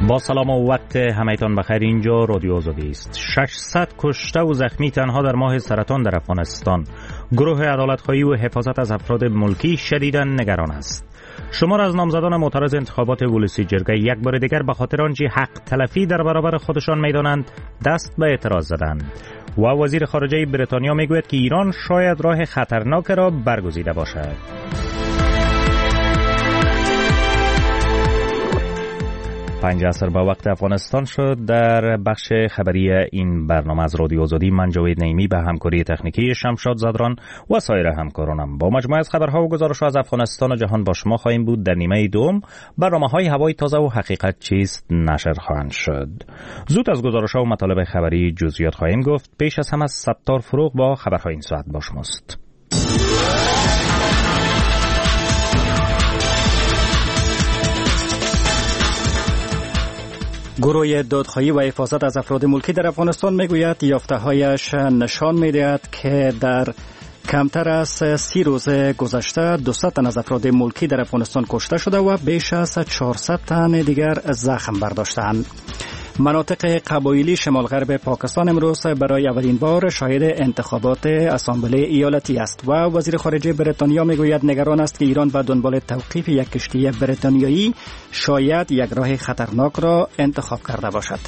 با سلام و وقت همه‌تان بخیر. اینجا رادیو آزادی است. 600 کشته و زخمی تنها در ماه سرطان در افغانستان. گروه عدالت‌خواهی و حفاظت از افراد ملکی شدیداً نگران است. شمار از نامزدان معترض انتخابات ولسی جرگه یک بار دیگر به خاطر آنچه حق تلفی در برابر خودشان می‌دانند دست به اعتراض زدند. و وزیر خارجه بریتانیا میگوید که ایران شاید راه خطرناک را برگزیده باشد. 5 عصر به وقت افغانستان شد. در بخش خبری این برنامه از رادیو آزادی من جاوید نعیمی به همکاری تکنیکی شمشاد زدران و سایر همکارانم با مجموعه از خبرها و گزارش‌ها از افغانستان و جهان با شما خواهیم بود. در نیمه دوم برنامه‌های هوای تازه و حقیقت چیست نشر خواهند شد. زود از گزارش‌ها و مطالب خبری جزئیات خواهیم گفت. پیش از همه ستار فروغ با خبرهای این ساعت با شماست. گروه دادخواهی و حفاظت از افراد ملکی در افغانستان میگوید یافته‌هایش نشان می‌دهد که در کمتر از 30 روز گذشته 200 تن از افراد ملکی در افغانستان کشته شده و بیش از 400 تن دیگر زخم برداشتند. مناطق قبایلی شمال غرب پاکستان امروز برای اولین بار شاهد انتخابات اسامبله ایالتی است و وزیر خارجه بریتانیا میگوید نگران است که ایران به دنبال توقیف یک کشتی بریتانیایی شاید یک راه خطرناک را انتخاب کرده باشد.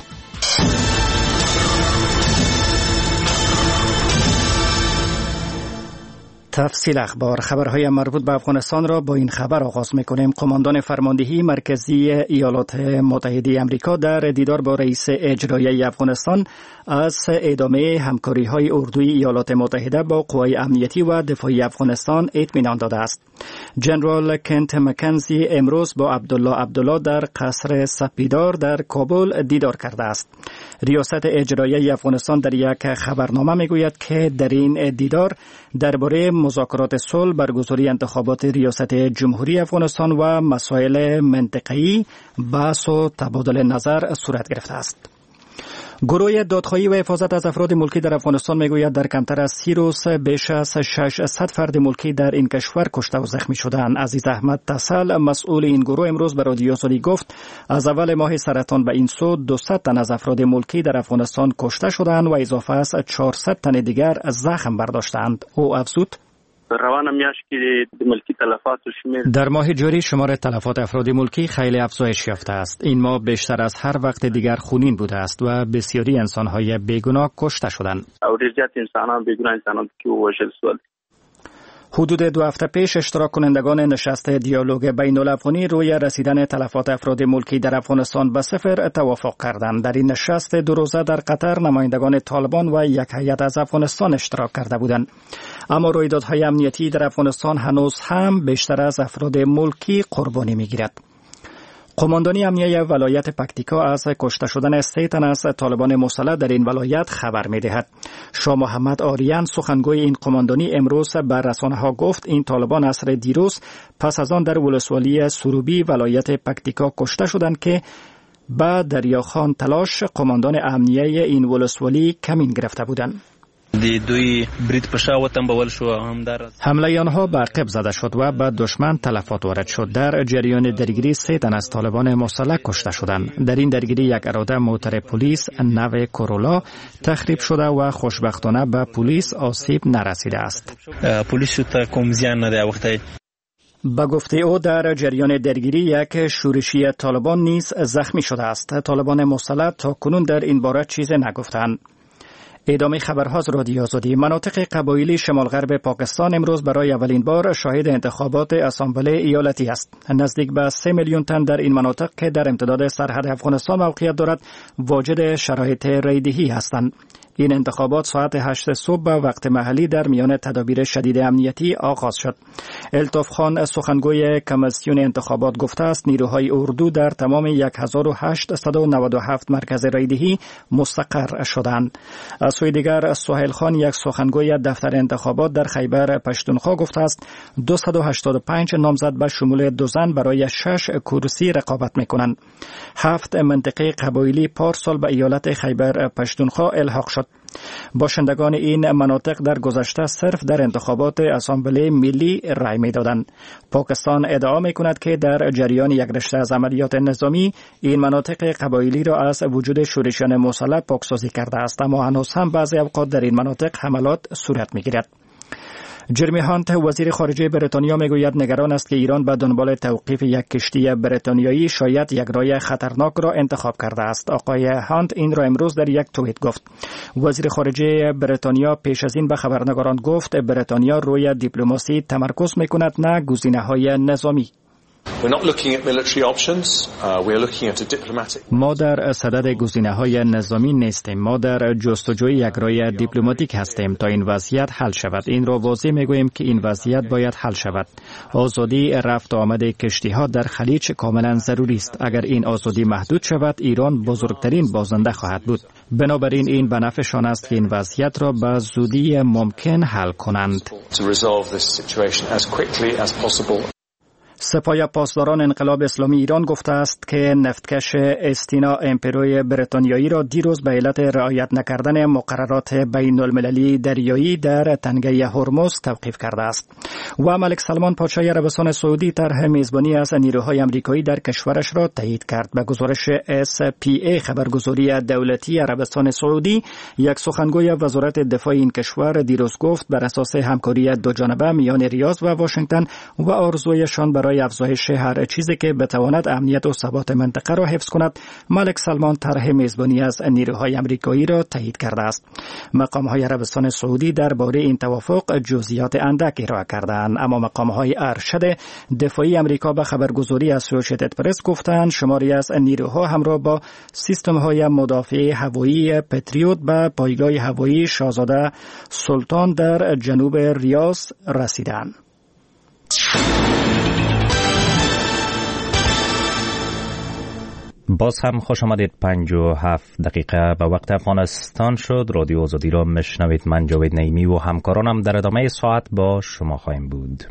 تفصیل اخبار. خبرهای مربوط به افغانستان را با این خبر آغاز می‌کنیم. قماندان فرماندهی مرکزی ایالات متحده آمریکا در دیدار با رئیس اجرایی افغانستان از ادامه همکاری‌های اردوی ایالات متحده با قوای امنیتی و دفاعی افغانستان اطمینان داده است. جنرال کنت مکنزی امروز با عبدالله در قصر سپیدار در کابل دیدار کرده است. ریاست اجرایی افغانستان در یک خبرنامه میگوید که در این دیدار درباره مذاکرات صلح، برگزاری انتخابات ریاست جمهوری افغانستان و مسائل منطقه‌ای بحث و تبادل نظر صورت گرفته است. گروه دادخواهی و حفاظت از افراد ملکی در افغانستان میگوید در کمتر از 30 روز بیش از 600 فرد ملکی در این کشور کشته و زخمی شدند. عزیز احمد تسل مسئول این گروه امروز به رادیو آزادی گفت از اول ماه سرطان به این سو 200 تن از افراد ملکی در افغانستان کشته شدند و اضافه از 400 تن دیگر زخم برداشتند. او افزود روان میاشت که ملکی تلفات و شمیر در ماه جاری شمار تلفات افراد ملکی خیلی افزایش یافته است. این ماه بیشتر از هر وقت دیگر خونین بوده است و بسیاری انسان‌های بیگناه کشته شدند. اوریجت انسانان بیگناه انسانان که وژل شدند. حدود 2 هفته پیش اشتراک کنندگان نشست دیالوگ بین الافغانی روی رسیدن تلفات افراد ملکی در افغانستان به صفر توافق کردند. در این نشست 2 روزه در قطر نمایندگان طالبان و یک هیئت از افغانستان اشتراک کرده بودند. اما رویدادهای امنیتی در افغانستان هنوز هم بیشتر از افراد ملکی قربانی می‌گیرد. قماندانی امنیه ولایت پکتیکا از کشته شدن 3 تن از طالبان مسلح در این ولایت خبر می‌دهد. شاه محمد آریان سخنگوی این قماندانی امروز به رسانه‌ها گفت این طالبان عصر دیروز پس از آن در ولسوالی سروبی ولایت پکتیکا کشته شدند که با دریاخان تلاش قماندان امنیه این ولسوالی کمین گرفته بودند. دوی برید پشا وطنبول شو هم در حمله آنها به عقب زده شد و به دشمن تلفات وارد شد. در جریان درگیری 3 تن از طالبان مسلح کشته شدند. در این درگیری یک اراده موتر پلیس نو کورولا تخریب شده و خوشبختانه به پلیس آسیب نرسیده است. پلیس تا کوم زیان نده وقتی با گفته او در جریان درگیری یک شورشی طالبان نیز زخمی شده است. طالبان مسلح تا کنون در این باره چیزی نگفتند. ادامه خبرها از رادیو آزادی. مناطق قبایلی شمال غرب پاکستان امروز برای اولین بار شاهد انتخابات اسامبله ایالتی است. نزدیک به 3 میلیون تن در این مناطق که در امتداد سرحد افغانستان موقعیت دارد واجد شرایط رایدهی هستند. این انتخابات ساعت 8 صبح به وقت محلی در میان تدابیر شدید امنیتی آغاز شد. الطاف خان سخنگوی کمیسیون انتخابات گفته است نیروهای اردو در تمام 1897 مرکز رایدهی مستقر شدند. از سوی دیگر سهیل خان یک سخنگوی دفتر انتخابات در خیبر پشتونخوا گفته است 285 نامزد به شمول 2 زن برای 6 کرسی رقابت می‌کنند. 7 منطقه قبایلی پارسال به ایالت خیبر پشتونخوا الحاق شد. باشندگان این مناطق در گذشته صرف در انتخابات اسامبله ملی رای می‌دادند. پاکستان ادعا می‌کند که در جریان یک رشته از عملیات نظامی این مناطق قبایلی را از وجود شورشیان مسلح پاکسازی کرده است، اما هنوز هم بعضی اوقات در این مناطق حملات صورت می‌گیرد. جرمی هانت وزیر خارجه بریتانیا میگوید نگران است که ایران به دنبال توقیف یک کشتی بریتانیایی شاید یک راه خطرناک را انتخاب کرده است. آقای هانت این را امروز در یک توییت گفت. وزیر خارجه بریتانیا پیش از این به خبرنگاران گفت بریتانیا روی دیپلماسی تمرکز میکند نه گزینه‌های نظامی. ما در صدد گزینه‌های نظامی نیستیم. ما در جستجوی یک راه دیپلماتیک هستیم تا این وضعیت حل شود. این را واضح میگوییم که این وضعیت باید حل شود. آزادی رفت و آمد کشتی‌ها در خلیج کاملا ضروری است. اگر این آزادی محدود شود، ایران بزرگترین بازنده خواهد بود. بنابراین این به نفعشان است که این وضعیت را به زودی ممکن حل کنند. سپاه پاسداران انقلاب اسلامی ایران گفته است که نفتکش استینا امپروی بریتانیایی را دیروز به علت رعایت نکردن مقررات بین المللی دریایی در تنگه هرمز توقیف کرده است. و ملک سلمان پادشاه عربستان سعودی طرح میزبانی از نیروهای آمریکایی در کشورش را تایید کرد. به گزارش SPA خبرگزاری دولتی عربستان سعودی، یک سخنگوی وزارت دفاع این کشور دیروز گفت بر اساس همکاری دو جانبه میان ریاض و واشنگتن و آرزویشان برای افزایش هر چیزی که بتواند امنیت و ثبات منطقه را حفظ کند، ملک سلمان طرح میزبانی از نیروهای آمریکایی را تایید کرده است. مقام‌های عربستان سعودی درباره این توافق جزئیات اندک ارائه کردند، اما مقام‌های ارشد دفاعی آمریکا به خبرگزاری اسوسییتد پرس گفتند شماری از نیروها همراه با سیستم‌های مدافع هوایی پتریوت به پایگاه هوایی شاهزاده سلطان در جنوب ریاض رسیدند. باز هم خوش آمدید. 57 دقیقه به وقت افغانستان شد. رادیو آزادی را میشنوید. من جاوید نعیمی و همکارانم در ادامه ساعت با شما خواهیم بود.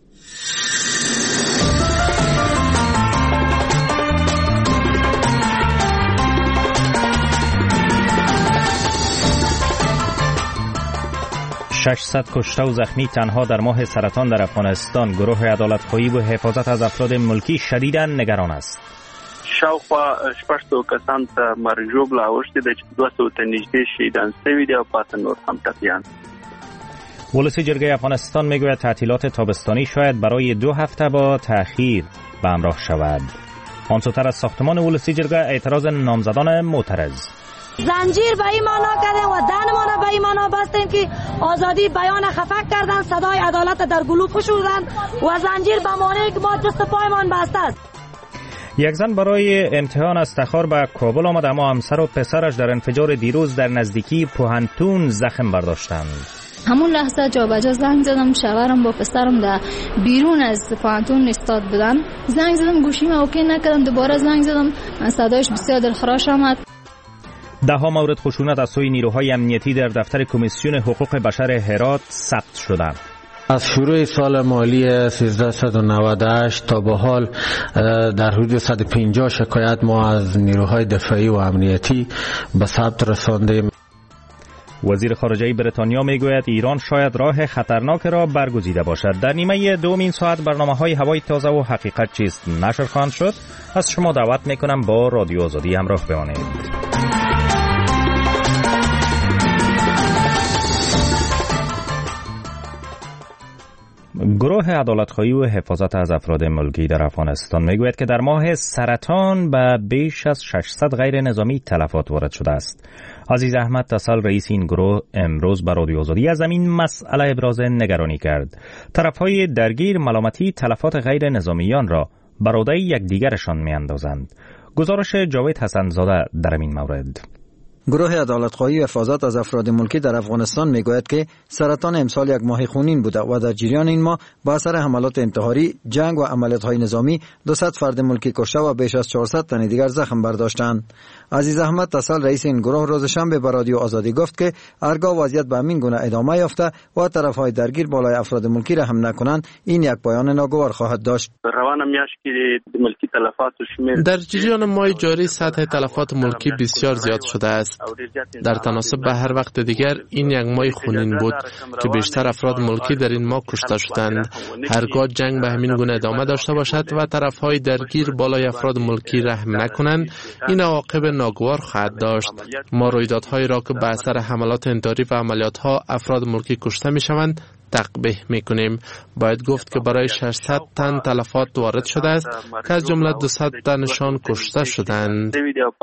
ششصد کشته و زخمی تنها در ماه سرطان در افغانستان. گروه عدالت‌خواهی و حفاظت از افراد ملکی شدیداً نگران است. شاوخوا 600 کسان ته مرګ ژوبله اوښتې ده چې 200 ته نږدې شهیدان شوي دي او پاته نور هم ټپیان. ولسی جرگه افغانستان میگوید تعطیلات تابستانی شاید برای 2 هفته با تأخیر به همراه شود. آن سوتر از ساختمان ولسی جرگه اعتراض نامزدان معترض. زنجیر به این معنا کردن و دهنمان به این معنا بستیم که آزادی بیان خفک کردن، صدای عدالت در گلو فشردن و زنجیر به معنی که ما دست پایمان بسته است. یک زن برای امتحان از تخار به کابل آمد، اما همسر و پسرش در انفجار دیروز در نزدیکی پوهنتون زخم برداشتند. همون لحظه جا به جا زنگ زدم، شوهرم با پسرم در بیرون از پوهنتون ایستاد بودن. زنگ زدم گوشیم اوکی نکردم، دوباره زنگ زدم، صدایش بسیار دلخراش آمد. 10 مورد خشونت از سوی نیروهای امنیتی در دفتر کمیسیون حقوق بشر هرات ثبت شدند. از شروع سال مالی 1398 تا به حال در حدود 150 شکایت ما از نیروهای دفاعی و امنیتی به ثبت رساندیم. وزیر خارجه بریتانیا میگوید ایران شاید راه خطرناک را برگزیده باشد. در نیمه دوم این ساعت برنامه‌های هوای تازه و حقیقت چیست نشر خواهند شد. از شما دعوت میکنم با رادیو آزادی همراه بمانید. گروه عدالت‌خواهی و حفاظت از افراد ملکی در افغانستان میگوید که در ماه سرطان به بیش از 600 غیر نظامی تلفات وارد شده است. عزیز احمد تسل رئیس این گروه امروز به رادیو آزادی از این مسئله ابراز نگرانی کرد. طرف‌های درگیر ملامتی تلفات غیر نظامیان را بر عهده یکدیگرشان می‌اندازند. گزارش جاوید حسن‌زاده در این مورد. گروه عدالت‌خواهی و حفاظت از افراد ملکی در افغانستان میگوید که سرطان امسال یک ماه خونین بوده و در جریان این ماه با اثر حملات انتحاری، جنگ و عملیات‌های نظامی 200 فرد ملکی کشته و بیش از 400 تن دیگر زخم برداشتند. عزیز احمد تسل رئیس این گروه روز شنبه به رادیو آزادی گفت که هرگاه وضعیت به همین گونه ادامه یافته و طرف‌های درگیر بالای افراد ملکی را هم نکنند، این یک پایان ناگوار خواهد داشت. در جریان ماه جاری سطح تلفات ملکی بسیار زیاد شده است. در تناسب به هر وقت دیگر این یک ماه خونین بود که بیشتر افراد ملکی در این ماه کشته شدند. هرگاه جنگ به همین گونه ادامه داشته باشد و طرفهای درگیر بالای افراد ملکی رحم نکنند، این عواقب ناگوار خواهد داشت. ما رویدادهایی را که به اثر حملات انتحاری و عملیات‌ها افراد ملکی کشته می‌شوند تقبیح می‌کنیم. باید گفت که برای 600 تن تلفات وارد شده است که از جمله 200 تنشان کشته شدند.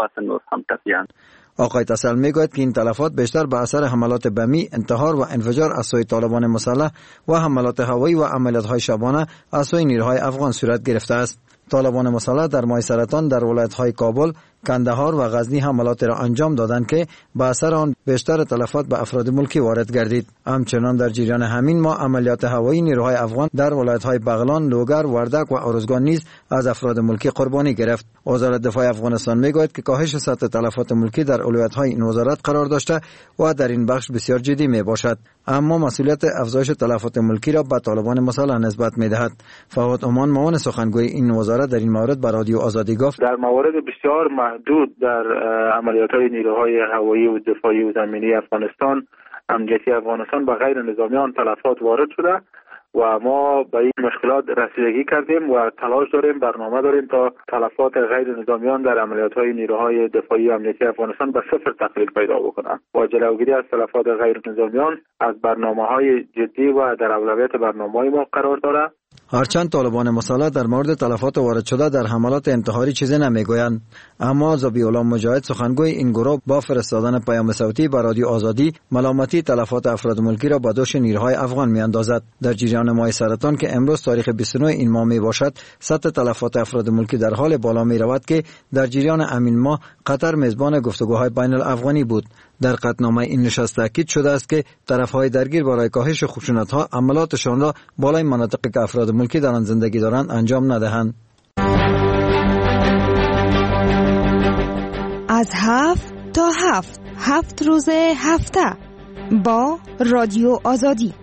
آقای تسل میگوید که این تلفات بیشتر به اثر حملات بمی، انتحار و انفجار از سوی طالبان مسلح و حملات هوایی و عملیات‌های شبانه از سوی نیروهای افغان صورت گرفته است. طالبان مسلح در ماه سرطان در ولایت‌های کابل، کندهار و غزنی حملات را انجام دادند که به اثر آن بیشتر تلفات به افراد ملکی وارد گردید. همچنان در جریان همین ماه عملیات هوایی نیروهای افغان در ولایت‌های بغلان، لوگر، وردک و ارزگان نیز از افراد ملکی قربانی گرفت. وزارت دفاع افغانستان میگوید که کاهش سطح تلفات ملکی در اولویت‌های این وزارت قرار داشته و در این بخش بسیار جدی میباشد، اما مسئولیت افزایش تلفات ملکی را به طالبان مسلح نسبت میدهد. فواد امان معاون سخنگوی این وزارت در این مورد به رادیو آزادی گفت: در موارد بسیار محدود در عملیات‌های نیروهای هوایی و دفاعی و زمینی افغانستان، امنیتی افغانستان به غیر نظامیان تلفات وارد شده و ما به این مشکلات رسیدگی کردیم و تلاش داریم، برنامه داریم تا تلفات غیر نظامیان در عملیات‌های نیروهای دفاعی و امنیتی افغانستان به صفر تقلیل پیدا بکنند و جلوگیری از تلفات غیر نظامیان از برنامه‌های جدی و در اولویت برنامه‌های ما قرار دارد. هرچند طالبان مسلح در مورد تلفات وارد شده در حملات انتحاری چیزی نمیگویند، اما ذبیح‌الله مجاهد سخنگوی این گروه با فرستادن پیام صوتی به رادیو آزادی ملامتی تلفات افراد ملکی را به دوش نیروهای افغان میاندازد. در جریان ماه سرطان که امروز تاریخ 29 این ماه می باشد، سطح تلفات افراد ملکی در حال بالا می رود که در جریان همین ماه قطر میزبان گفتگوهای بین الافغانی بود. در قطعنامه این نشست تاکید شده است که طرفهای درگیر برای کاهش خشونت‌ها عملاتشان را بالای مناطقی که افراد ملکی در آن زندگی دارند انجام ندهند. از 7 تا 7 روز هفته با رادیو آزادی.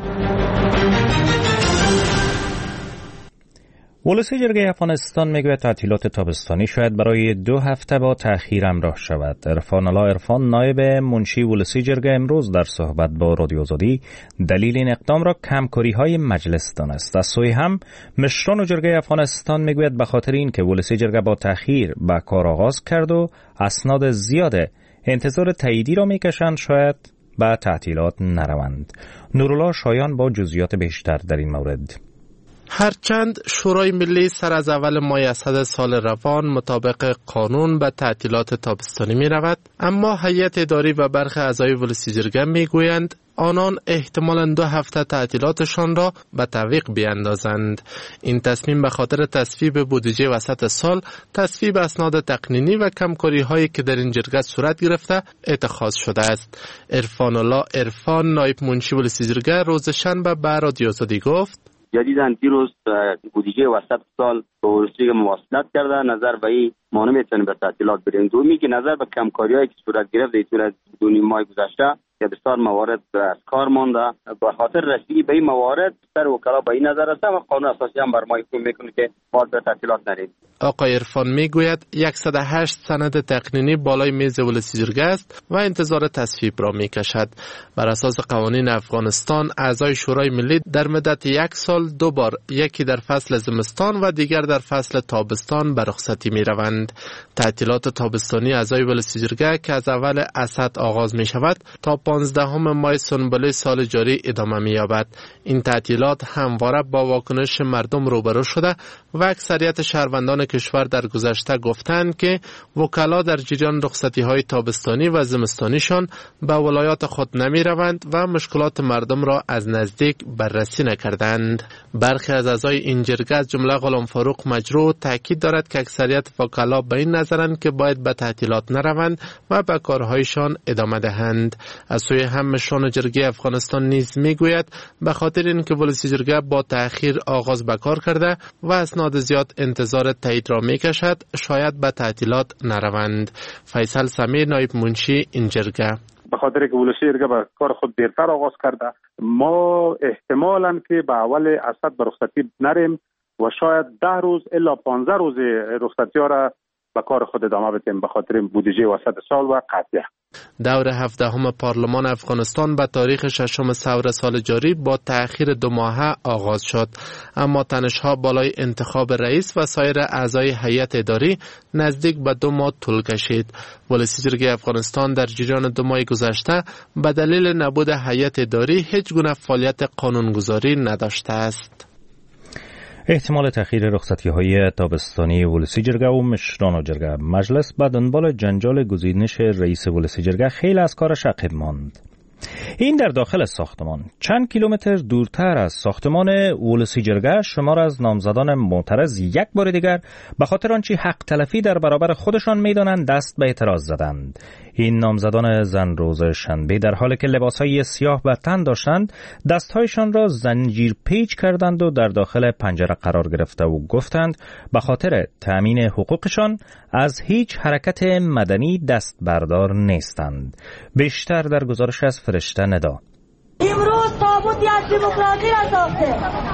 ولسی جرگه افغانستان میگوید تعطیلات تابستانی شاید برای 2 هفته با تأخیر همراه شود. عرفان نایب منشی ولسی جرگه امروز در صحبت با رادیو آزادی دلیل این اقدام را کمکاری‌های مجلس دانست. از سوی هم مشران جرگه افغانستان میگوید به خاطر این که ولسی جرگه با تأخیر به کار آغاز کرد و اسناد زیاد انتظار تاییدی را میکشند شاید به تعطیلات نروند. نورالله شایان با جزئیات بیشتر در این مورد. هرچند شورای ملی سر از اول ماه اسد سال روان مطابق قانون به تعطیلات تابستانی می رود، اما هیئت اداری و برخی اعضای ولسی جرگه می گویند آنان احتمالاً 2 هفته تعطیلاتشان را به تعویق بیاندازند. این تصمیم به خاطر تصویب بودجه وسط سال، تصویب اسناد تقنینی و کمکاری هایی که در این جرگه صورت گرفته اتخاذ شده است. عرفان نایب منشی ولسی جرگه روز شنبه به رادیو آزادی گفت: جدیداً دیروز بودجه وسط سال به ولسی مواصلت کرده، نظر به این ما نمیتونیم به تعطیلات بریم. دومی که نظر به کمکاری‌هایی که صورت گرفت در طول از 2 ماه گذشته که بسیار موارد از کار مانده، به خاطر رسیدگی به این موارد سر وکلا به این نظر رسیدن و قانون اساسی هم بر ما حکم میکنه که باید به تعطیلات نریم. آقای عرفان میگوید 108 سند تقنینی بالای میز ولسی جرگه است و انتظار تصویب را میکشد. بر اساس قوانین افغانستان اعضای شورای ملی در مدت 1 سال 2 بار، یکی در فصل زمستان و دیگر در فصل تابستان به رخصتی میروند. تعطیلات تابستانی اعضای ولسی جرگه که از اول اسد آغاز می شود تا 15 ماه سنبله سال جاری ادامه می یابد. این تعطیلات همواره با واکنش مردم روبرو شده و اکثریت شهروندان کشور در گذشته گفتند که وکلا در جریان رخصتی های تابستانی و زمستانیشان به ولایات خود نمی روند و مشکلات مردم را از نزدیک بررسی نکردند. برخی از اعضای این جرگه از جمله غلام فاروق مجروح تاکید دارد که اکثریت وکلا به این نظرند که باید به تعطیلات نروند و به کارهایشان ادامه دهند. از سوی هم مشران جرگه افغانستان نیز میگوید به خاطر اینکه ولسی جرگه با تأخیر آغاز به کار کرده و اسناد زیاد انتظار تایید را میکشد شاید به تعطیلات نروند. فیصل سمیر نایب منشی این جرگه: به خاطر که ولسی جرگه به کار خود دیرتر آغاز کرده، ما احتمالاً که به اول اسد به رخصتی نریم و شاید 10 روز الا 15 روز رخصتی ها را به کار خود ادامه بدیم به خاطر بودجه وسط سال و قضیه. دور 17 پارلمان افغانستان به تاریخ 6 سور سال جاری با تأخیر 2 ماهه آغاز شد، اما تنش‌ها بالای انتخاب رئیس و سایر اعضای هیئت اداری نزدیک به 2 ماه طول کشید. ولسی جرگه افغانستان در جریان 2 ماه گذشته به دلیل نبود هیئت اداری هیچ گونه فعالیت قانونگذاری نداشته است. احتمال تأخیر رخصتی‌های تابستانی ولسی جرگه و مشران جرگه مجلس به دنبال جنجال گزینش رئیس ولسی جرگه خیلی از کارش عقب ماند. این در داخل ساختمان. چند کیلومتر دورتر از ساختمان ولسی جرگه شمار از نامزدان معترض یک بار دیگر به خاطر آنچه حق تلفی در برابر خودشان می‌دانند دست به اعتراض زدند. این نامزدان زن روز شنبه در حالی که لباسهای سیاه بر تن داشتند دستهایشان را زنجیر پیچ کردند و در داخل پنجره قرار گرفته و گفتند به خاطر تأمین حقوقشان از هیچ حرکت مدنی دست بردار نیستند. بیشتر در گزارش از فرشته ندا. امروز تابوتی از دموکراسی را ساخته،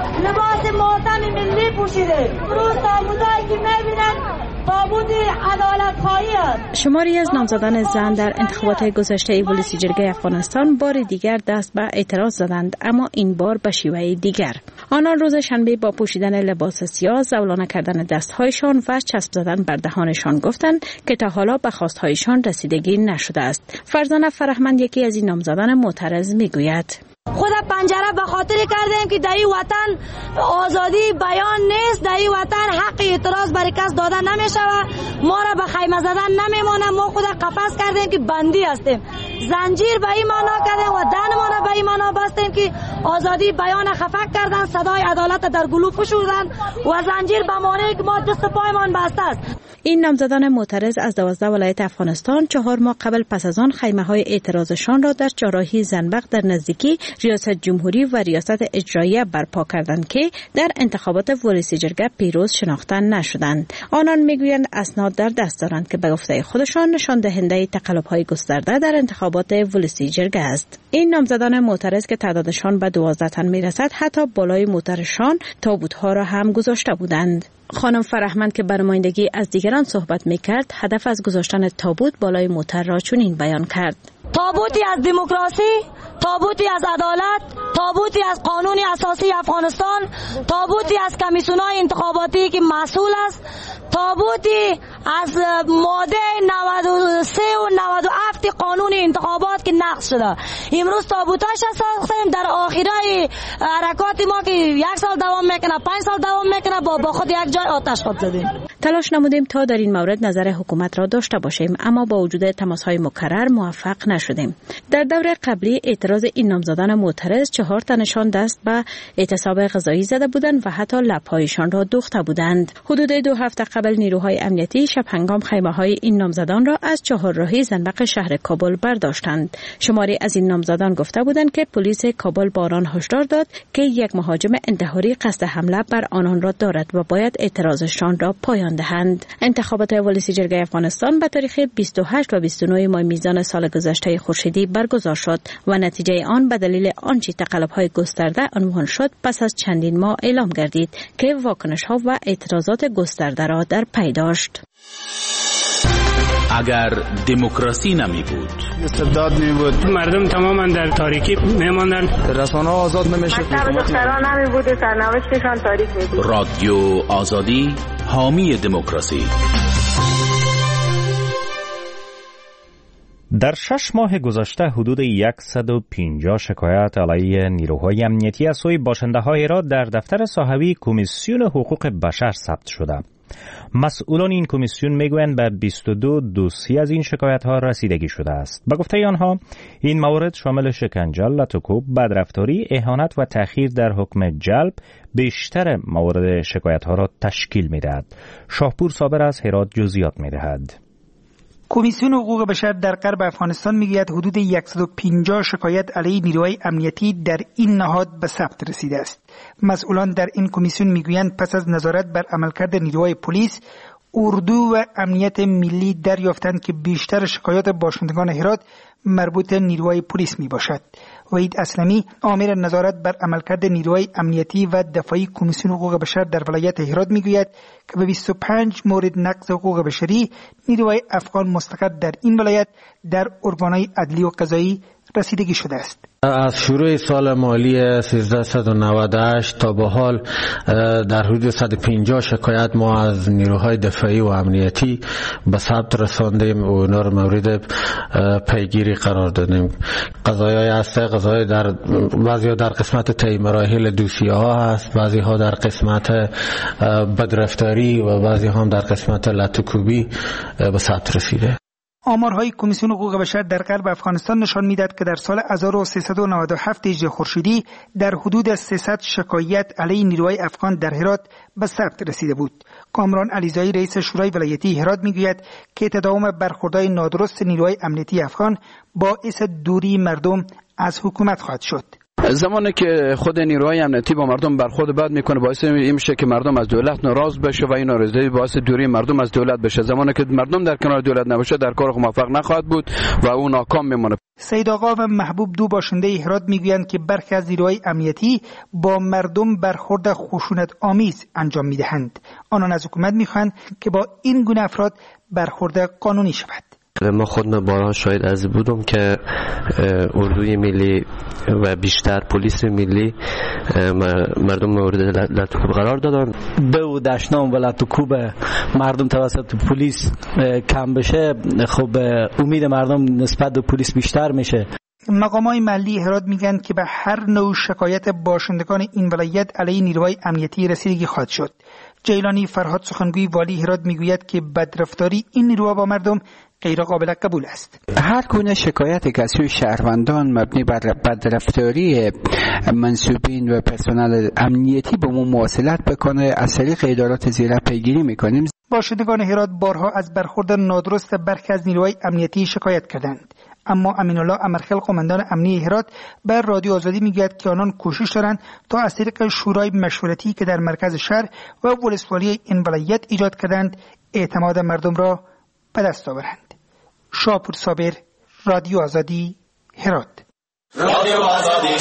لباس ماتم ملی پوشیده. امروز تابوتایی که می‌بینن تابوت عدالت خواهی است. شماری از نامزدان زن در انتخابات گذشته ولسی جرگه افغانستان بار دیگر دست به اعتراض زدند، اما این بار به شیوه دیگر. آنان روز شنبه با پوشیدن لباس سیاه، زولانه کردن دستهایشان و چسب زدن بر دهانشان گفتند که تا حالا به خواستهایشان رسیدگی نشده است. فرزانه فرهمند یکی از این نامزدان معترض میگوید: خود پنجره به خاطر کردیم که در این وطن آزادی بیان نیست، در این وطن حق اعتراض برای کس داده نمیشه و ما را به خیمه زدن نمیمونه. ما خود قفس کردیم که بندی هستیم، زنجیر به این معنا کردیم و دهنمان را به این معنا بستیم که آزادی بیان خفک کردن، صدای عدالت در گلو فشردن و زنجیر به مانع که ما دست پایمان بسته است. این نامزدان معترض از 12 ولایت افغانستان 4 ماه قبل پس از آن خیمه‌های اعتراضشان را در چهارراهی زنبق در نزدیکی ریاست جمهوری و ریاست اجراییه برپا کردند که در انتخابات ولسی جرگه پیروز شناخته نشدند. آنان میگویند اسناد در دست دارند که به گفته خودشان نشان دهنده تقلب‌های گسترده در انتخابات ولسی جرگه است. این نامزدان معترض که تعدادشان به 12 تن میرسد حتی بالای موترشان تابوت‌ها را هم گذاشته بودند. خانم فرهمند که بر نمایندگی از دیگران صحبت میکرد هدف از گذاشتن تابوت بالای موتر را چنین بیان کرد: تابوتی از دموکراسی، تابوتی از عدالت، تابوتی از قانون اساسی افغانستان، تابوتی از کمیسیون‌های انتخاباتی که مسئول است، تابوتی از ماده 93 و 97 قانون انتخابات که نقض شده. امروز تابوتاش ساختیم در آخرای حرکات ما که 1 سال دوام میکنه، 5 سال دوام میکنه، با خود یک جای آتش خود زدیم. تلاش نمودیم تا در این مورد نظر حکومت را داشته باشیم، اما با وجود تماس‌های مکرر موفق نشدیم. در دور قبلی اعتراض این نامزدان معترض 4 تنشان دست به اعتصاب غذایی زده بودند و حتی لب‌هایشان را دوخته بودند. حدود 2 هفته قبل نیروهای امنیتی شب هنگام خیمه‌های این نامزدان را از چهارراهی زنبق شهر کابل برداشتند. شماری از این نامزدان گفته بودند که پلیس کابل با آنان هشدار داد که یک مهاجم انتحاری قصد حمله بر آنان را دارد و باید اعتراضشان را پایان دهند. انتخابات ولسی جرگه افغانستان به تاریخ 28 و 29 ماه میزان سال گذشته خورشیدی برگزار شد و نتیجه آن به دلیل آنچه تقلب‌های گسترده عنوان شد پس از چندین ماه اعلام گردید که واکنش‌ها و اعتراضات گسترده را در پی داشت. اگر دموکراسی نمی بود، استبداد می بود، مردم تماما در تاریکی می ماندند، رسانه‌ها آزاد نمیشد، دختران نمی بود، سرنوشتشان تاریک می بود. رادیو آزادی حامی دموکراسی. در 6 ماه گذشته حدود 150 شکایت علیه نیروهای امنیتی از سوی باشنده‌های را در دفتر صاحبی کمیسیون حقوق بشر ثبت شده. مسئولان این کمیسیون میگویند به 22 دوسیه از این شکایت‌ها رسیدگی شده است. به گفته آنها این موارد شامل شکنجه، لطوکوب، بدرفتاری، اهانت و تأخیر در حکم جلب بیشتر موارد شکایت‌ها را تشکیل می‌دهد. شاهپور صابر از هرات جزئیات می‌دهد. کمیسیون حقوق بشر در غرب افغانستان میگوید حدود 150 شکایت علیه نیروهای امنیتی در این نهاد به ثبت رسیده است. مسئولان در این کمیسیون میگویند پس از نظارت بر عملکرد نیروهای پلیس، اردو و امنیت ملی دریافتند که بیشتر شکایات باشندگان هرات مربوط نیروهای پلیس می باشد. وحید اسلمی آمر نظارت بر عملکرد نیروهای امنیتی و دفاعی کمیسیون حقوق بشر در ولایت هرات می گوید که به 25 مورد نقض حقوق بشری نیروهای افغان مستقر در این ولایت در ارگانهای عدلی و قضایی رسیدگی شده است. از شروع سال مالی 1398 تا به حال در حدود 150 شکایت ما از نیروهای دفاعی و امنیتی به ثبت رساندیم و اونا رو مورد پیگیری قرار دادیم. قضایای هسته، قضای در بعضی ها در قسمت طی مراحل دوسیه ها هست، بعضی ها در قسمت بدرفتاری و بعضی هم در قسمت لطوکوبی به ثبت رسیده. آمارهای کمیسیون حقوق بشر در غرب افغانستان نشان می‌دهد که در سال 1397 هجری خورشیدی در حدود 300 شکایت علیه نیروهای افغان در هرات به ثبت رسیده بود. کامران علیزایی رئیس شورای ولایتی هرات میگوید که تداوم برخوردهای نادرست نیروهای امنیتی افغان باعث دوری مردم از حکومت خواهد شد. زمانی که خود نیروهای امنیتی با مردم برخورد بد میکنه باعث این میشه که مردم از دولت ناراض بشه و این ناراضی باعث دوری مردم از دولت بشه. زمانی که مردم در کنار دولت نباشه در کار موفق نخواهد بود و اون ناکام میمونه. سید آقا و محبوب دو باشنده هرات میگویند که برخی از نیروهای امنیتی با مردم برخورد خشونت آمیز انجام میدهند. آنان از حکومت میخواهند که با این گونه افراد برخورد قانونی شود. ما خودم بارها شاهد از بودم که اردوی ملی و بیشتر پلیس ملی مردم مورد لطوکوب قرار دادن. دو دشنام و لطوکوب مردم توسط پلیس کم بشه، خب امید مردم نسبت به پلیس بیشتر میشه. مقامات محلی هرات میگن که به هر نوع شکایت باشندگان این ولایت علیه نیروهای امنیتی رسیدگی خواهد شد. جیلانی فرهاد سخنگوی والی هرات میگوید که بدرفتاری این نیروها با مردم غیر قابل قبول است. هر گونه شکایتی که از سوی شهروندان مبنی بر بدرفتاری منصوبین و پرسنل امنیتی به ما مواصلت بکنه از طریق ادارات زیره پیگیری میکنیم. باشندگان هرات بارها از برخورد نادرست برخی از نیروهای امنیتی شکایت کردند، اما امینالله امرخیل قماندان امنیتی هرات بر رادیو آزادی میگوید که آنان کوشش دارند تا از طریق شورای مشورتی که در مرکز شهر و ولسوالی این ولایت ایجاد کردند اعتماد مردم را به دست آورند. شاپور صابر، رادیو آزادی، هرات. رادیو آزادی.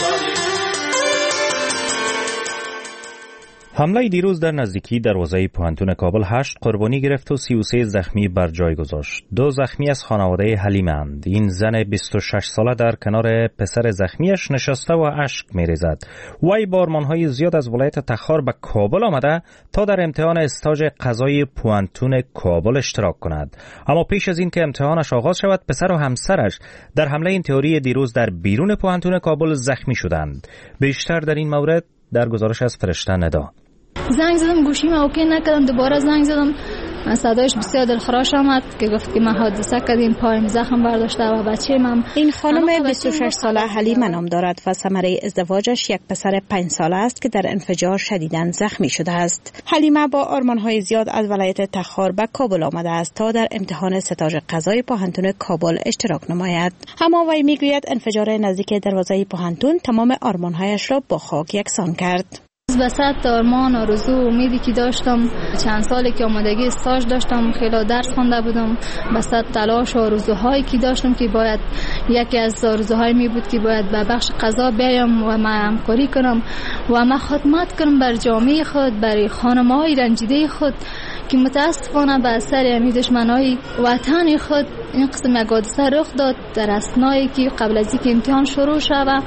حمله دیروز در نزدیکی دروازه پوهنتون کابل 8 قربانی گرفت و 33 زخمی بر جای گذاشت. 2 زخمی از خانواده حلیمه اند. این زن 26 ساله در کنار پسر زخمیش نشسته و اشک می‌ریزد. وی با آرمان‌های زیاد از ولایت تخار به کابل آمده تا در امتحان استاژ قضایی پوهنتون کابل اشتراک کند. اما پیش از این که امتحانش آغاز شود، پسر و همسرش در حمله این تئوری دیروز در بیرون پوهنتون کابل زخمی شدند. بیشتر در این مورد در گزارش از فرشته ندا. زنگ زدم گوشیم اوکی نکردم، دوباره زنگ زدم، صدایش بسیار دلخراش آمد که گفت که ما حادثه کردیم، پایم زخم برداشته و بچه‌م. این خانم 26 ساله حلیمه نام دارد و ثمره ازدواجش یک پسر 5 ساله است که در انفجار شدیداً زخمی شده است. حلیمه با آرمان‌های زیاد از ولایت تخار به کابل آمده است تا در امتحان استاژ قضایی پوهنتون کابل اشتراک نماید. اما وی میگوید انفجار نزدیک دروازه پوهنتون تمام آرمان‌هایش را با خاک یکسان کرد. وسط آرمان آرزو امیدی که داشتم، چند سالی که آمادگی استاژ داشتم، خیلی درس خوانده بودم، وسط تلاش و آرزوهایی که داشتم که باید یکی از آرزوهای می بود که باید به بخش قضا بیام و ما همکاری کنم و ما خدمت کنم بر جامعه خود، برای خانم‌های رنجیده خود که متاسفانه به اثر همین دشمنای وطن خود این قسم یک حادثه رخ داد. در اثنایی که قبل از اینکه امتحان شروع شود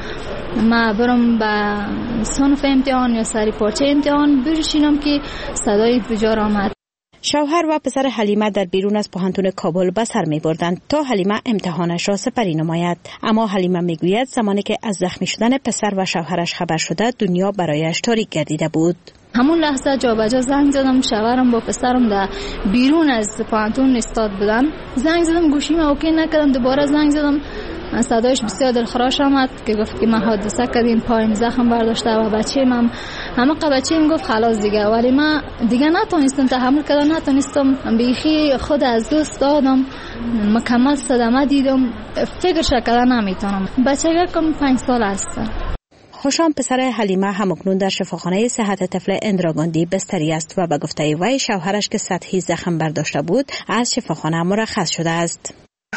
ما برم به صنف امتحان یا سری پارچه امتحان بشینم که صدای انفجار آمد. شوهر و پسر حلیمه در بیرون از پوهنتون کابل به سر می بردند تا حلیمه امتحانش را سپری نماید. اما حلیمه می گوید زمانی که از زخمی شدن پسر و شوهرش خبر شده دنیا برایش تاریک گردیده بود. همون لحظه جا به جا زنگ زدم، شوهرم با پسرم در بیرون از پوهنتون استاد بودن. زنگ زدم گوشیم اوکی نکردم، دوباره زنگ زدم، صدایش بسیار دلخراش آمد که گفت که ما حادثه کردیم، پایم زخم برداشته و بچه‌م. همه بچه‌م گفت خلاص دیگه، ولی من دیگه نتونستم تحمل کردم، نتونستم بیخی خود از دوست دادم، مکمل صدمه دیدم، فکرش کردن نمیتونم. بچه‌م 5 سال است. هاشام پسر حلیمه همکنون در شفاخانه صحت طفل اندراگاندی بستری است و به گفته وی شوهرش که سطحی زخم برداشته بود از شفاخانه مرخص شده است.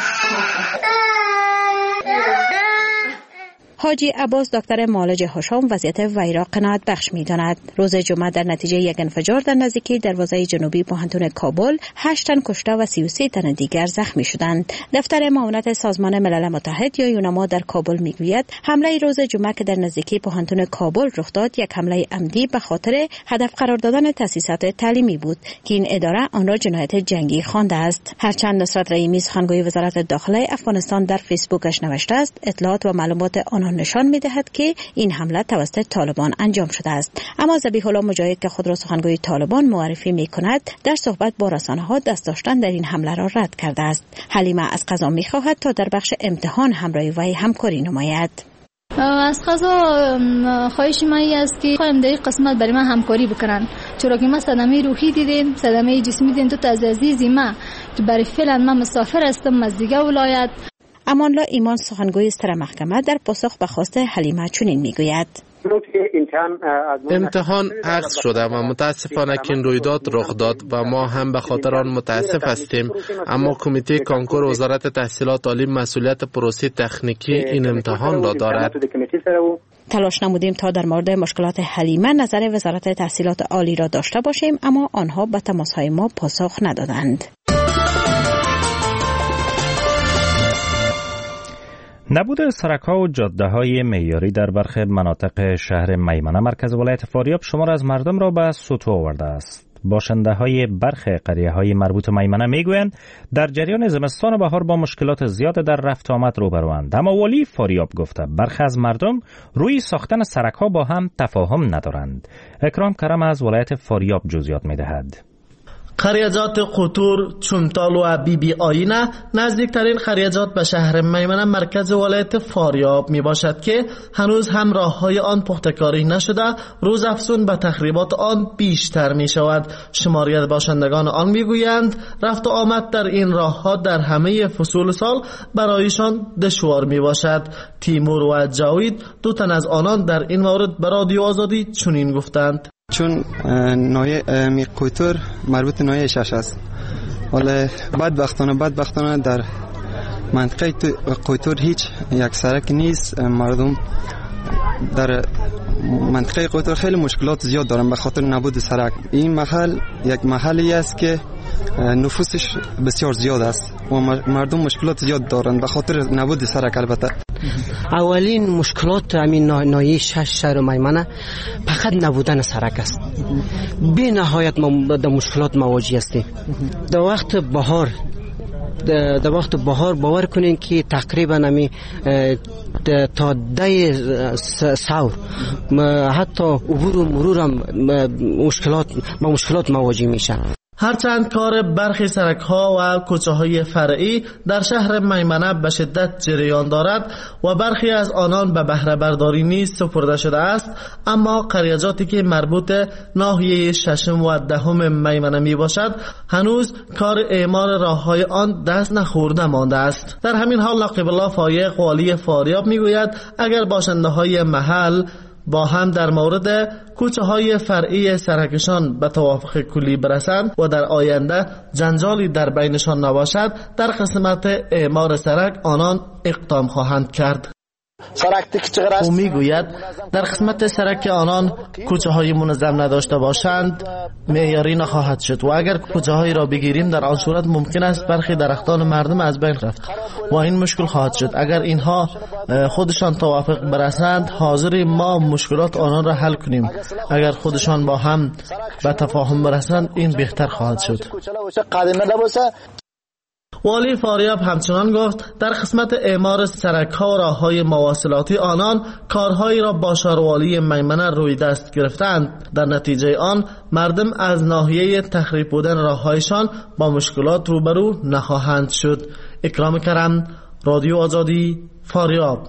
حاجی عباس دکتر معالج هاشام وضعیت وی را قناعت بخش می داند. روز جمعه در نتیجه یک انفجار در نزدیکی دروازه جنوبی پوهنتون کابل 8 تن کشته و 33 تن دیگر زخمی شدند. دفتر معاونت سازمان ملل متحد یا یونما در کابل می گوید حمله روز جمعه که در نزدیکی پوهنتون کابل رخ داد یک حمله عمدی به خاطر هدف قرار دادن تأسیسات تعلیمی بود که این اداره آن را جنایت جنگی خوانده است. هرچند نصرت رحیمی سخنگوی وزارت داخله افغانستان در فیسبوکش نوشته است اطلاعات و معلومات آنها نشان می‌دهد که این حمله توسط طالبان انجام شده است، اما ذبیح الله مجاهد که خود را سخنگوی طالبان معرفی می‌کند در صحبت با رسانه‌ها دست داشتن در این حمله را رد کرده است. حلیمه از قضا می‌خواهد تا در بخش امتحان همراه وی همکاری نماید. از قضا خواهش من است که خواهیم در این قسمت برای من همکاری بکنن، چرا که ما صدمه روحی دیدیم، صدمه جسمی دیدیم. تو از عزیزی ما که برای فعلا من مسافر هستم از دیگه ولایت. امان‌الله ایمان سخنگوی ستر محکمه در پاسخ به خواست حلیمه چنین میگوید: امتحان عکس شده و متاسفانه که این رویداد رخ داد و ما هم به خاطر آن متاسف هستیم، اما کمیته کانکور وزارت تحصیلات عالی مسئولیت پروسه تکنیکی این امتحان را دارد. تلاش نمودیم تا در مورد مشکلات حلیمه نظر وزارت تحصیلات عالی را داشته باشیم، اما آنها به تماس‌های ما پاسخ ندادند. نبود سرک‌ها و جاده‌های معیاری در برخی مناطق شهر میمنه مرکز ولایت فاریاب شمار از مردم را به سطوح آورده است. باشنده‌های برخی قریه‌های مربوط میمنه میگویند در جریان زمستان و بهار با مشکلات زیاد در رفت آمد روبروند، اما والی فاریاب گفته برخی از مردم روی ساختن سرک‌ها با هم تفاهم ندارند. اکرام کرم از ولایت فاریاب جزئیات می‌دهد. خریجات قطور، چمتال و بیبی آینه نزدیکترین خریجات به شهر میمنه مرکز ولایت فاریاب می باشد که هنوز هم راه‌های آن پخته‌کاری نشده، روز افزون به تخریبات آن بیشتر می شود. شماری باشندگان آن می گویند رفت و آمد در این راه‌ها در همه فصول سال برایشان دشوار می باشد. تیمور و جاوید دو تن از آنان در این مورد به رادیو آزادی چنین گفتند: چون نایه می قطور مربوط نایه شش است، ولی بدبختانه در منطقه قطور هیچ یک سرک نیست. مردم در منطقه قطور خیلی مشکلات زیاد دارن به خاطر نبود سرک. این محل یک محلی است که نفوسش بسیار زیاد است و مردم مشکلات زیاد دارن به خاطر نبود سرک. البته اولین مشکلات همین نایه شش شهر میمنه فقط نبودن سرک است. بی نهایت ما در مشکلات مواجه هستیم. در وقت بهار باور کنین که تقریبا همی تا 10 سور حتی عبور و مرور هم مشکلات مواجه میشن. هرچند کار برخی سرک‌ها و کوچه‌های فرعی در شهر میمنه به شدت جریان دارد و برخی از آنان به بهره برداری نیز سپرده شده است، اما قریجاتی که مربوط ناحیه ششم و دهم میمنه می باشد هنوز کار اعمار راه‌های آن دست نخورده مانده است. در همین حال نقیب الله فایق والی فاریاب می گوید اگر باشنده‌های محل با هم در مورد کوچه‌های فرعی سرکشان به توافق کلی برسند و در آینده جنجالی در بینشان نباشد، در قسمت اعمار سرک آنان اقدام خواهند کرد. او میگوید در قسمت سرک آنان کوچه های منظم نداشته باشند معیاری نخواهد شد و اگر کوچه هایی را بگیریم در آن صورت ممکن است برخی درختان مردم از بین رفت و این مشکل خواهد شد. اگر اینها خودشان توافق برسند حاضریم ما مشکلات آنان را حل کنیم. اگر خودشان با هم به تفاهم برسند این بهتر خواهد شد. والی فاریاب همچنان گفت در قسمت اعمار سرک‌ها و راه‌های مواصلاتی آنان کارهایی را با شاروالی میمنه روی دست گرفتند. در نتیجه آن مردم از ناحیه تخریب بودن راه‌هایشان با مشکلات روبرو نخواهند شد. اکرام کرم، رادیو آزادی، فاریاب.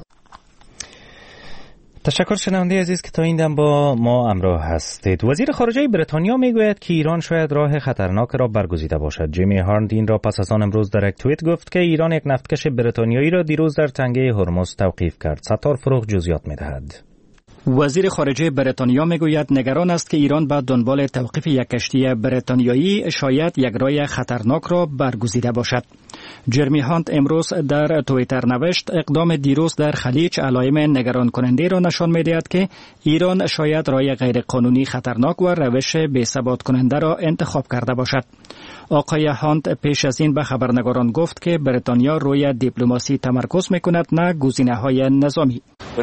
تشکر شنونده عزیز که تا این دم با ما همراه هستید. وزیر خارجه بریتانیا میگوید که ایران شاید راه خطرناک را برگزیده باشد. جیمی هارند این را پس از آن امروز در یک توییت گفت که ایران یک نفتکش بریتانیایی را دیروز در تنگه هرمز توقیف کرد. ستار فروغ جزئیات میدهد. وزیر خارجه بریتانیا میگوید نگران است که ایران به دنبال توقیف یک کشتی بریتانیایی شاید یک راه خطرناک را برگزیده باشد. جرمی هانت امروز در توییتر نوشت اقدام دیروز در خلیج علائم نگران کننده را نشان می‌دهد که ایران شاید راه غیر قانونی خطرناک و روش بی‌ثبات کننده را انتخاب کرده باشد. آقای هانت پیش از این به خبرنگاران گفت که بریتانیا روی دیپلماسی تمرکز می‌کند نه گزینه‌های نظامی.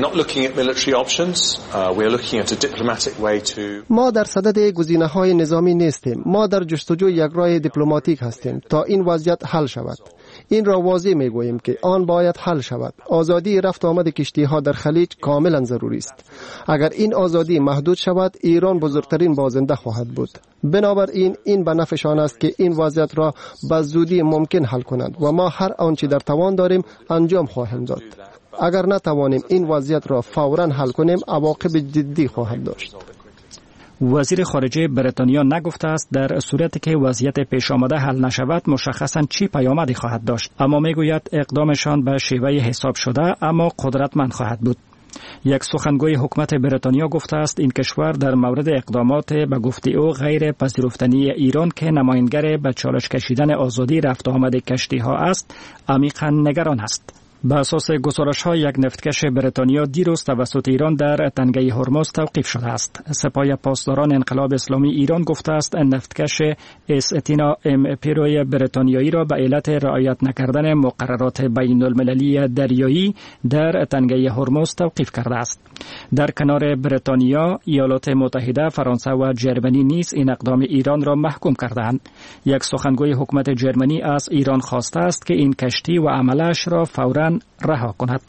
ما در صدد گزینه‌های نظامی نیستیم. ما در جستجوی یک راه دیپلماتیک هستیم تا این وضعیت حل شود. این را واضح میگوییم که آن باید حل شود. آزادی رفت آمد کشتی‌ها در خلیج کاملا ضروری است. اگر این آزادی محدود شود، ایران بزرگترین بازنده خواهد بود. بنابراین این به نفعشان است که این وضعیت را به زودی ممکن حل کنند و ما هر آنچه در توان داریم انجام خواهیم داد. اگر نتوانیم این وضعیت را فوراً حل کنیم، عواقب جدی خواهد داشت. وزیر خارجه بریتانیا نگفته است در صورتی که وضعیت پیش آمده حل نشود مشخصاً چی پیامدی خواهد داشت، اما میگوید اقدامشان به شیوه حساب شده اما قدرتمند خواهد بود. یک سخنگوی حکومت بریتانیا گفته است این کشور در مورد اقدامات به گفته او غیر پذیرفتنی ایران که نمایانگر به چالش کشیدن آزادی رفت آمد کشتی ها است عمیقاً نگران است. به اساس گزارش‌ها یک نفتکش بریتانیا دیروز توسط ایران در تنگه هرمز توقیف شده است. سپاه پاسداران انقلاب اسلامی ایران گفته است نفتکش اساتینا ام پیروی بریتانیایی را به علت رعایت نکردن مقررات بین المللی دریایی در تنگه هرمز توقیف کرده است. در کنار بریتانیا، ایالات متحده، فرانسه و جرمنی نیز این اقدام ایران را محکوم کردند. یک سخنگوی حکومت جرمنی از ایران خواسته است که این کشتی و عملش را فوراً رها کند.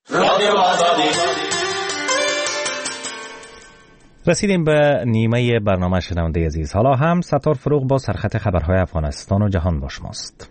رسیدیم به نیمه برنامه شنونده عزیز. حالا هم ستار فروغ با سرخط خبرهای افغانستان و جهان با شماست.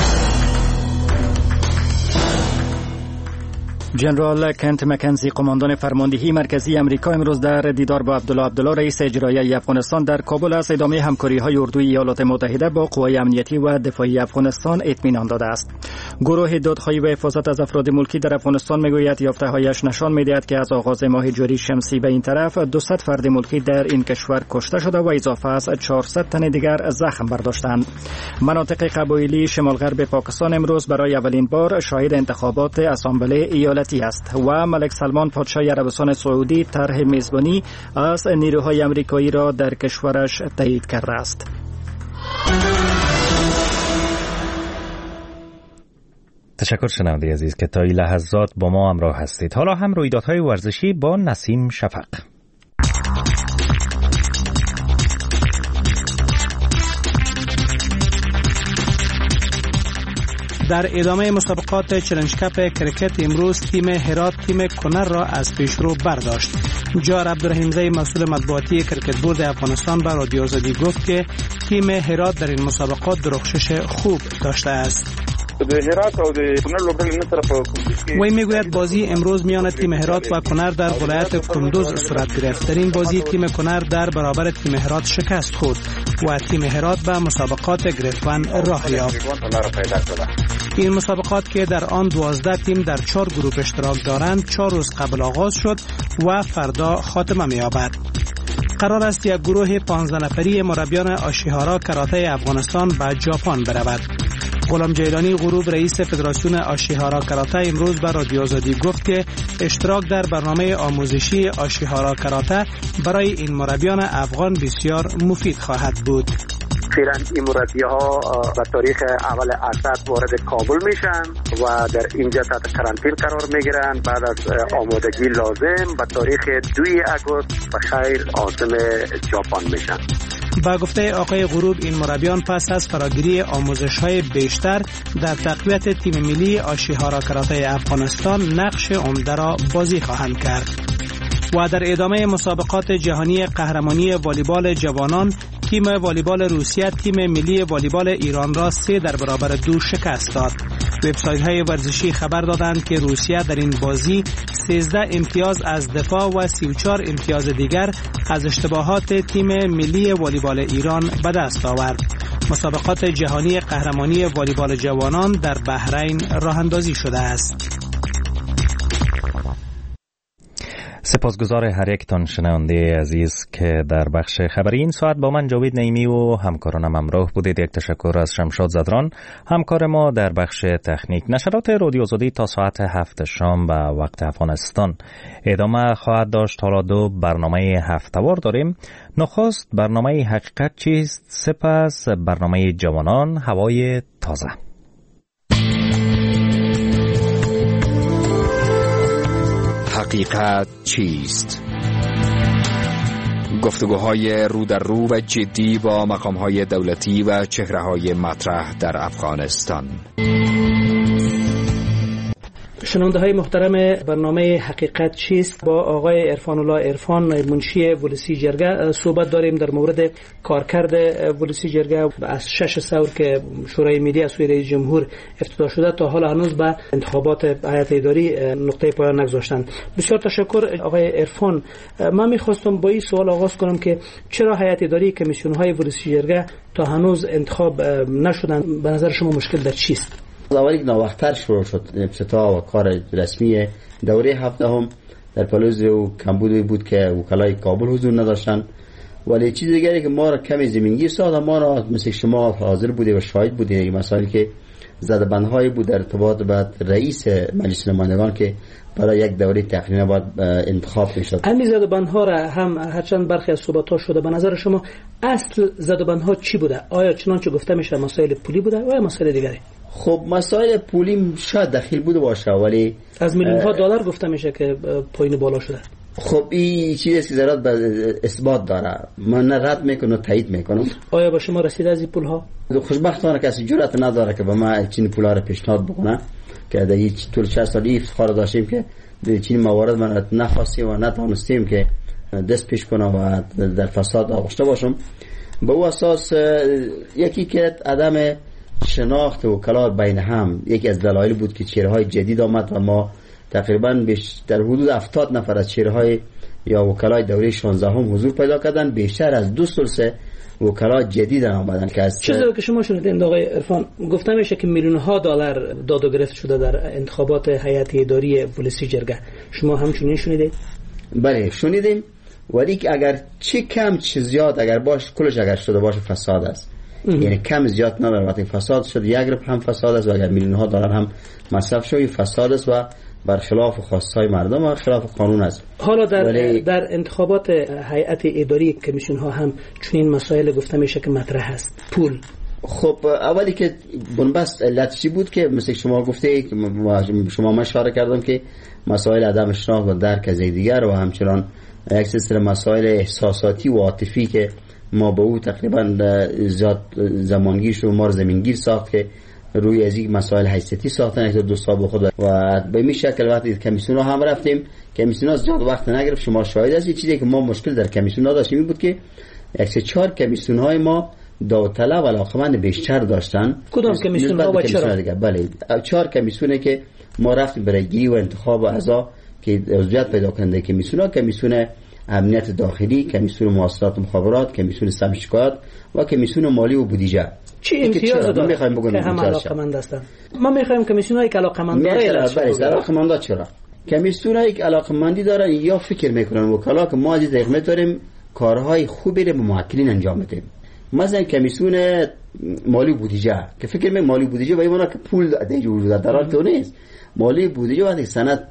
جنرال کنت مکنزی قماندان فرماندهی مرکزی امریکا امروز در دیدار با عبدالله رئیس اجرایی افغانستان در کابل از ادامه همکاری‌های اردوی ایالات متحده با قوای امنیتی و دفاعی افغانستان اطمینان داده است. گروه دادخواهی و حفاظت از افراد ملکی در افغانستان میگوید یافته‌هایش نشان می‌دهد که از آغاز ماه جاری شمسی به این طرف 200 فرد ملکی در این کشور کشته شده و اضافه از 400 تن دیگر زخم برداشتند. مناطق قبایلی شمال غرب پاکستان امروز برای اولین بار شاهد انتخابات اسامبله ایالتی است و ملک سلمان پادشاه عربستان سعودی طرح میزبانی از نیروهای آمریکایی را در کشورش تایید کرده است. تشکر شنونده عزیز که تا این لحظات با ما همراه هستید. حالا هم رویدادهای ورزشی با نسیم شفق. در ادامه مسابقات چالش کپ کرکت امروز تیم هرات تیم کنر را از پیشرو برداشت. جار عبدالرحیمزی مسئول مطبوعاتی کرکت بورد افغانستان به رادیو آزادی گفت که تیم هرات در این مسابقات درخشش خوب داشته است. وی میگوید بازی امروز میان تیم هرات و کنر در ولایت کندوز صورت گرفت. در این بازی تیم کنر در برابر تیم هرات شکست خورد و تیم هرات به مسابقات گرفتن راه یافت. این مسابقات که در آن 12 تیم در 4 گروه اشتراک دارند 4 روز قبل آغاز شد و فردا خاتمه می‌یابد. قرار است یک گروه 15 نفری مربیان آشیهارا کراته افغانستان به ژاپن برود. غلام جیلانی غروب رئیس فدراسیون آشیهارا کراته امروز به رادیو آزادی گفت که اشتراک در برنامه آموزشی آشیهارا کراته برای این مربیان افغان بسیار مفید خواهد بود. فعلا این مربی‌ها به تاریخ اول اسد وارد کابل میشن و در اینجا تحت قرنطینه قرار میگیرن. بعد از آمادگی لازم به تاریخ 2 آگوست به خیر عازم ژاپن میشن. با گفته آقای غروب این مربیان پس از فراگیری آموزش‌های بیشتر در تقویت تیم ملی آشیهارا کراته افغانستان نقش عمده را بازی خواهند کرد. و در ادامه مسابقات جهانی قهرمانی والیبال جوانان تیم والیبال روسیه تیم ملی والیبال ایران را 3-2 شکست داد. وبسایت‌های ورزشی خبر دادند که روسیه در این بازی 13 امتیاز از دفاع و 34 امتیاز دیگر از اشتباهات تیم ملی والیبال ایران به دست آورد. مسابقات جهانی قهرمانی والیبال جوانان در بحرین راه اندازی شده است. سپاسگزار هر یک تان شنونده عزیز که در بخش خبری این ساعت با من جاوید نعیمی و همکارانم همراه بودید. یک تشکر از شمشاد زدران همکار ما در بخش تکنیک. نشرات رادیو آزادی تا ساعت 7 شام به وقت افغانستان ادامه خواهد داشت. حالا دو برنامه هفته‌وار داریم. نخست برنامه حقیقت چیست، سپس برنامه جوانان هوای تازه. حقیقت چیست؟ گفتگوهای رو در رو و جدی با مقامهای دولتی و چهره‌های مطرح در افغانستان. شنونده های محترم برنامه حقیقت چیست، با آقای عرفان الله عرفان منشی ولسی جرگه صحبت داریم در مورد کارکرد ولسی جرگه از 6 ثور که شورای ملی از سوی رئیس جمهور افتتاح شده تا حالا هنوز به انتخابات هیئت اداری نقطه پایان نگذاشتند. بسیار تشکر آقای عرفان. من میخواستم با این سوال آغاز کنم که چرا هیئت اداری کمیسیون های ولسی جرگه تا هنوز انتخاب نشدن؟ به نظر شما مشکل در چیست؟ اولی نوختر شروع شد افتتاح و کار رسمی دوره 17 در پلوز و کمبود بود که وکلای کابل حضور نداشتن. ولی چیز دیگری که ما را کمی زمینگیر ساخت، ما را مثل شما حاضر بوده و شاهد بوده این مسائلی که زدبندهایی بود در ارتباط با رئیس مجلس نمایندگان که برای یک دوره تقریبا باید انتخاب میشد. همین زدبندها را هم هرچند برخی از صحبت‌ها شده، به نظر شما اصل زدبندها چی بوده؟ آیا چنانچه گفته میشه مسائل پولی بوده یا مسائل دیگری؟ خب مسائل پولی شاید دخیل بوده باشه، ولی از میلیون‌ها دلار گفته میشه که پایین بالا شده. خب این چیزی که ضرورت به اثبات داره، من نه رد میکنم تایید میکنم. آیا به شما رسیده از این پول‌ها؟ خوشبختانه کسی جرأت نداره که به ما چین پولا رو پیشنهاد بکنه که در این طول 6 سال افتخار داشتیم که چین موارد من نخواستیم و نتونستیم که دست پیش کنم و در فساد آغشته باشم. به او اساس یکی که عدم شناخت وکلا بین هم یکی از دلایل بود که چهره‌های جدید آمد و ما تقریبا در حدود 70 نفر از چهره‌های یا وکلای دوره 16 هم حضور پیدا کردن. بیشتر از 2/3 وکلا جدید آمدن که از چیزی که شما شنیدید آقای عرفان، گفته میشه که میلیون‌ها دلار داد و گرفت شده در انتخابات هیئت اداری ولسی جرگه. شما همچنین شنیدید؟ بله شنیدیم، ولی اگر چه کم چه زیاد اگر باش کلش اگر شده باشه فساد است. یعنی کم زیاد نداره. وقتی فساد شد یک رب هم فساد است و اگر میلیون‌ها دلار هم مصرف شد فساد است و برخلاف خواستهای مردم و خلاف قانون است. حالا در انتخابات هیئت اداری کمیسیون ها هم چنین مسائل گفته میشه که مطرح است. پول. خب اولی که بنبست علت چی بود که مثل شما گفته شما اشاره کردم که مسائل عدم شناخت و درک از دیگر و همچنان یک سلسله مسائل احساساتی و عاطفی که ما به او تقریبا زیاد زمانگیر شد و ما زمینگیر ساخت که روی از این مسائل حیثیتی ساختن یک دو سال خود و به این شکل وقتی کمیسیون ها هم رفتیم کمیسیون ها زیاد وقت نگرفت. شما شاهد هستید. چیزی که ما مشکل در کمیسیون ها داشتیم این بود که 1-4 کمیسیون های ما داوطلب و علاقمند بیشتر داشتن. کدام کمیسیون ها و چرا؟ بله 4 کمیسیونه که ما رفتیم برای گیری و انتخاب اعضا که عضویت پیدا کننده کمیسیون ها، کمیسیون امنیت داخلی، کمیسیون مواصلات و مخابرات، کمیسیون سم شکایات و کمیسیون مالی و بودجه. چی امتیاز داره که هم علاقمند هستن؟ ما میخوایم کمیسیونایی که علاقمند داره علاقمند چرا؟ کمیسیونایی که علاقمندی دارن یا فکر میکنن وکلا که ما از دقیق داریم کارهای خوبی رو به موکلین انجام بدیم. مثلا کمیسیون مالی و بودجه که فکر می مالی و بودجه و اینا که پول دیگه وجود داره تو نیست. مالی بودجه وقتی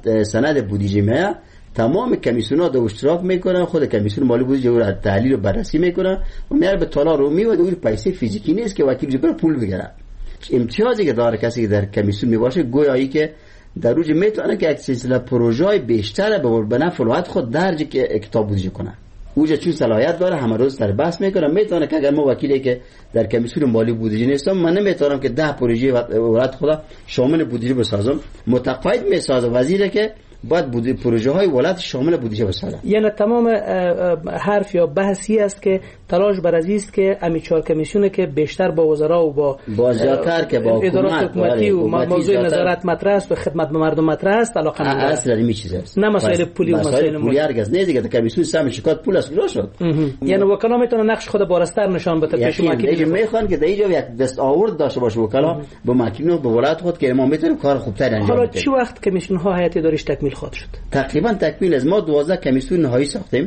سند بودجه میاد تمام کمیسیون‌ها دو اشتراک میکنن، خود کمیسیون مالی بودجه رو تحلیل و بررسی میکنن و میاره به تالار رو میواد. اون پیسه فیزیکی نیست که وکیل بره پول بگیره. امتیازی که داره کسی که در کمیسیون میباشه گویایی که در روز میتونه که یک سلسله پروژه‌های بیشتر به نفع ولایت خود درج کتاب بودجه کنه. اوجا چون صلاحیت داره همه روز سر بحث میکنه. میتونه که اگر ما وکیلی که در کمیسیون مالی بودجه نیستم من نمیتونم که 10 پروژه ولایت خدا شامل بودجه بسازم. متقاعد میسازه وزیره که باید پروژه های ولایت شامل بودجه بسازه. یعنی تمام حرف یا بحثی است که تلاش بر از است که امی 4 کمیسیونه که بیشتر با وزرا و با زیادتر که با ادارات حکومتی و موضوع نظارت مطرح است و خدمت به مردم مطرح است علاقه نداره. اصلا این چیز است. نه مسائل پولی و مسائل پولی هرگز نه دیگه. کمیسیون سم شکایت پول است شد. یعنی وکلا میتونه نقش خود بارستر نشان بده پیش ماکین. میخوان که در اینجا یک دست آورد داشته باشه وکلا با ماکین و به ولایت خود که ما میتونیم کار خوبتر انجام بدیم. حالا چی وقت کمیسیون ها هیئت اداریش تکمیل تکمیل خواهد شد؟ تقریبا تکمیل است. ما 12 کمیسیون نهایی ساختیم،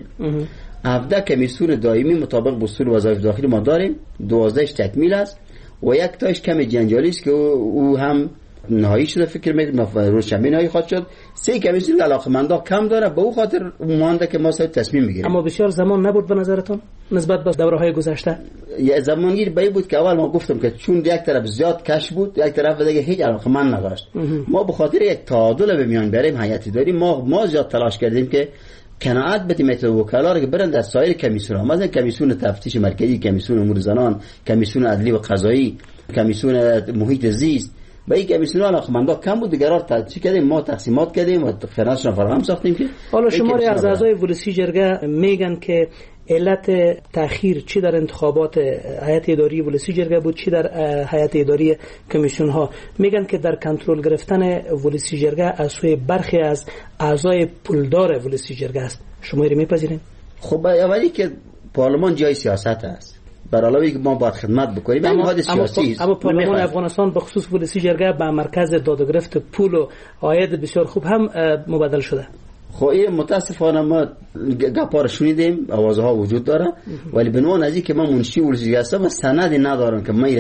17 کمیسیون دائمی مطابق اصول وظایف داخلی ما داریم، 12 تکمیل است و یک تاش کم جنجالی است که او هم نهایی شده، فکر میکنم روز شنبه نهایی خواهد شد. 3 کمیسیون علاقمندا کم داره، به او خاطر مانده که ما تصمیم بگیریم. اما بسیار زمان نبود به نظرتون نسبت به دوره‌های گذشته؟ یه زمانگیر به بود که اول ما گفتم که چون یک طرف زیاد کش بود، یک طرف دیگه هیچ علاقمند نداشت. ما به خاطر یک تعادل به میان بریم هیئتی داریم، ما زیاد تلاش کردیم که قناعت بدیم از وکلا را که برن در سایر کمیسیون‌ها، مثلا کمیسیون تفتیش مرکزی، کمیسیون امور زنان، کمیسیون عدلی و قضایی، کمیسیون محیط زیست، با این کمیسیون علاقمندا کم بود، دیگرار چی کردیم؟ ما تقسیمات کردیم و خدماتشون فراهم ساختیم. که حالا شماری از اعضای ولسی جرگه میگن که علت تأخیر چی در انتخابات هیئت اداری ولسی جرگه بود، چی در هیئت اداری کمیسیون ها. میگن که در کنترل گرفتن ولسی جرگه از سوی برخی از اعضای پولدار ولسی جرگه است. شما اینو میپذیرین؟ خب اولی که پارلمان جای سیاست است، برای علاوه که ما باید خدمت بکنیم، این حادثه سیاسی است. اما پارلمان افغانستان به خصوص ولسی جرگه به مرکز دادگرفت پول و عاید بسیار خوب هم مبادل شده. خب این متاسفانه ما گپار شنیدیم، آوازها وجود داره، ولی بنوان از این که من منشی ولسی جرگه هستم و سندی ندارم که من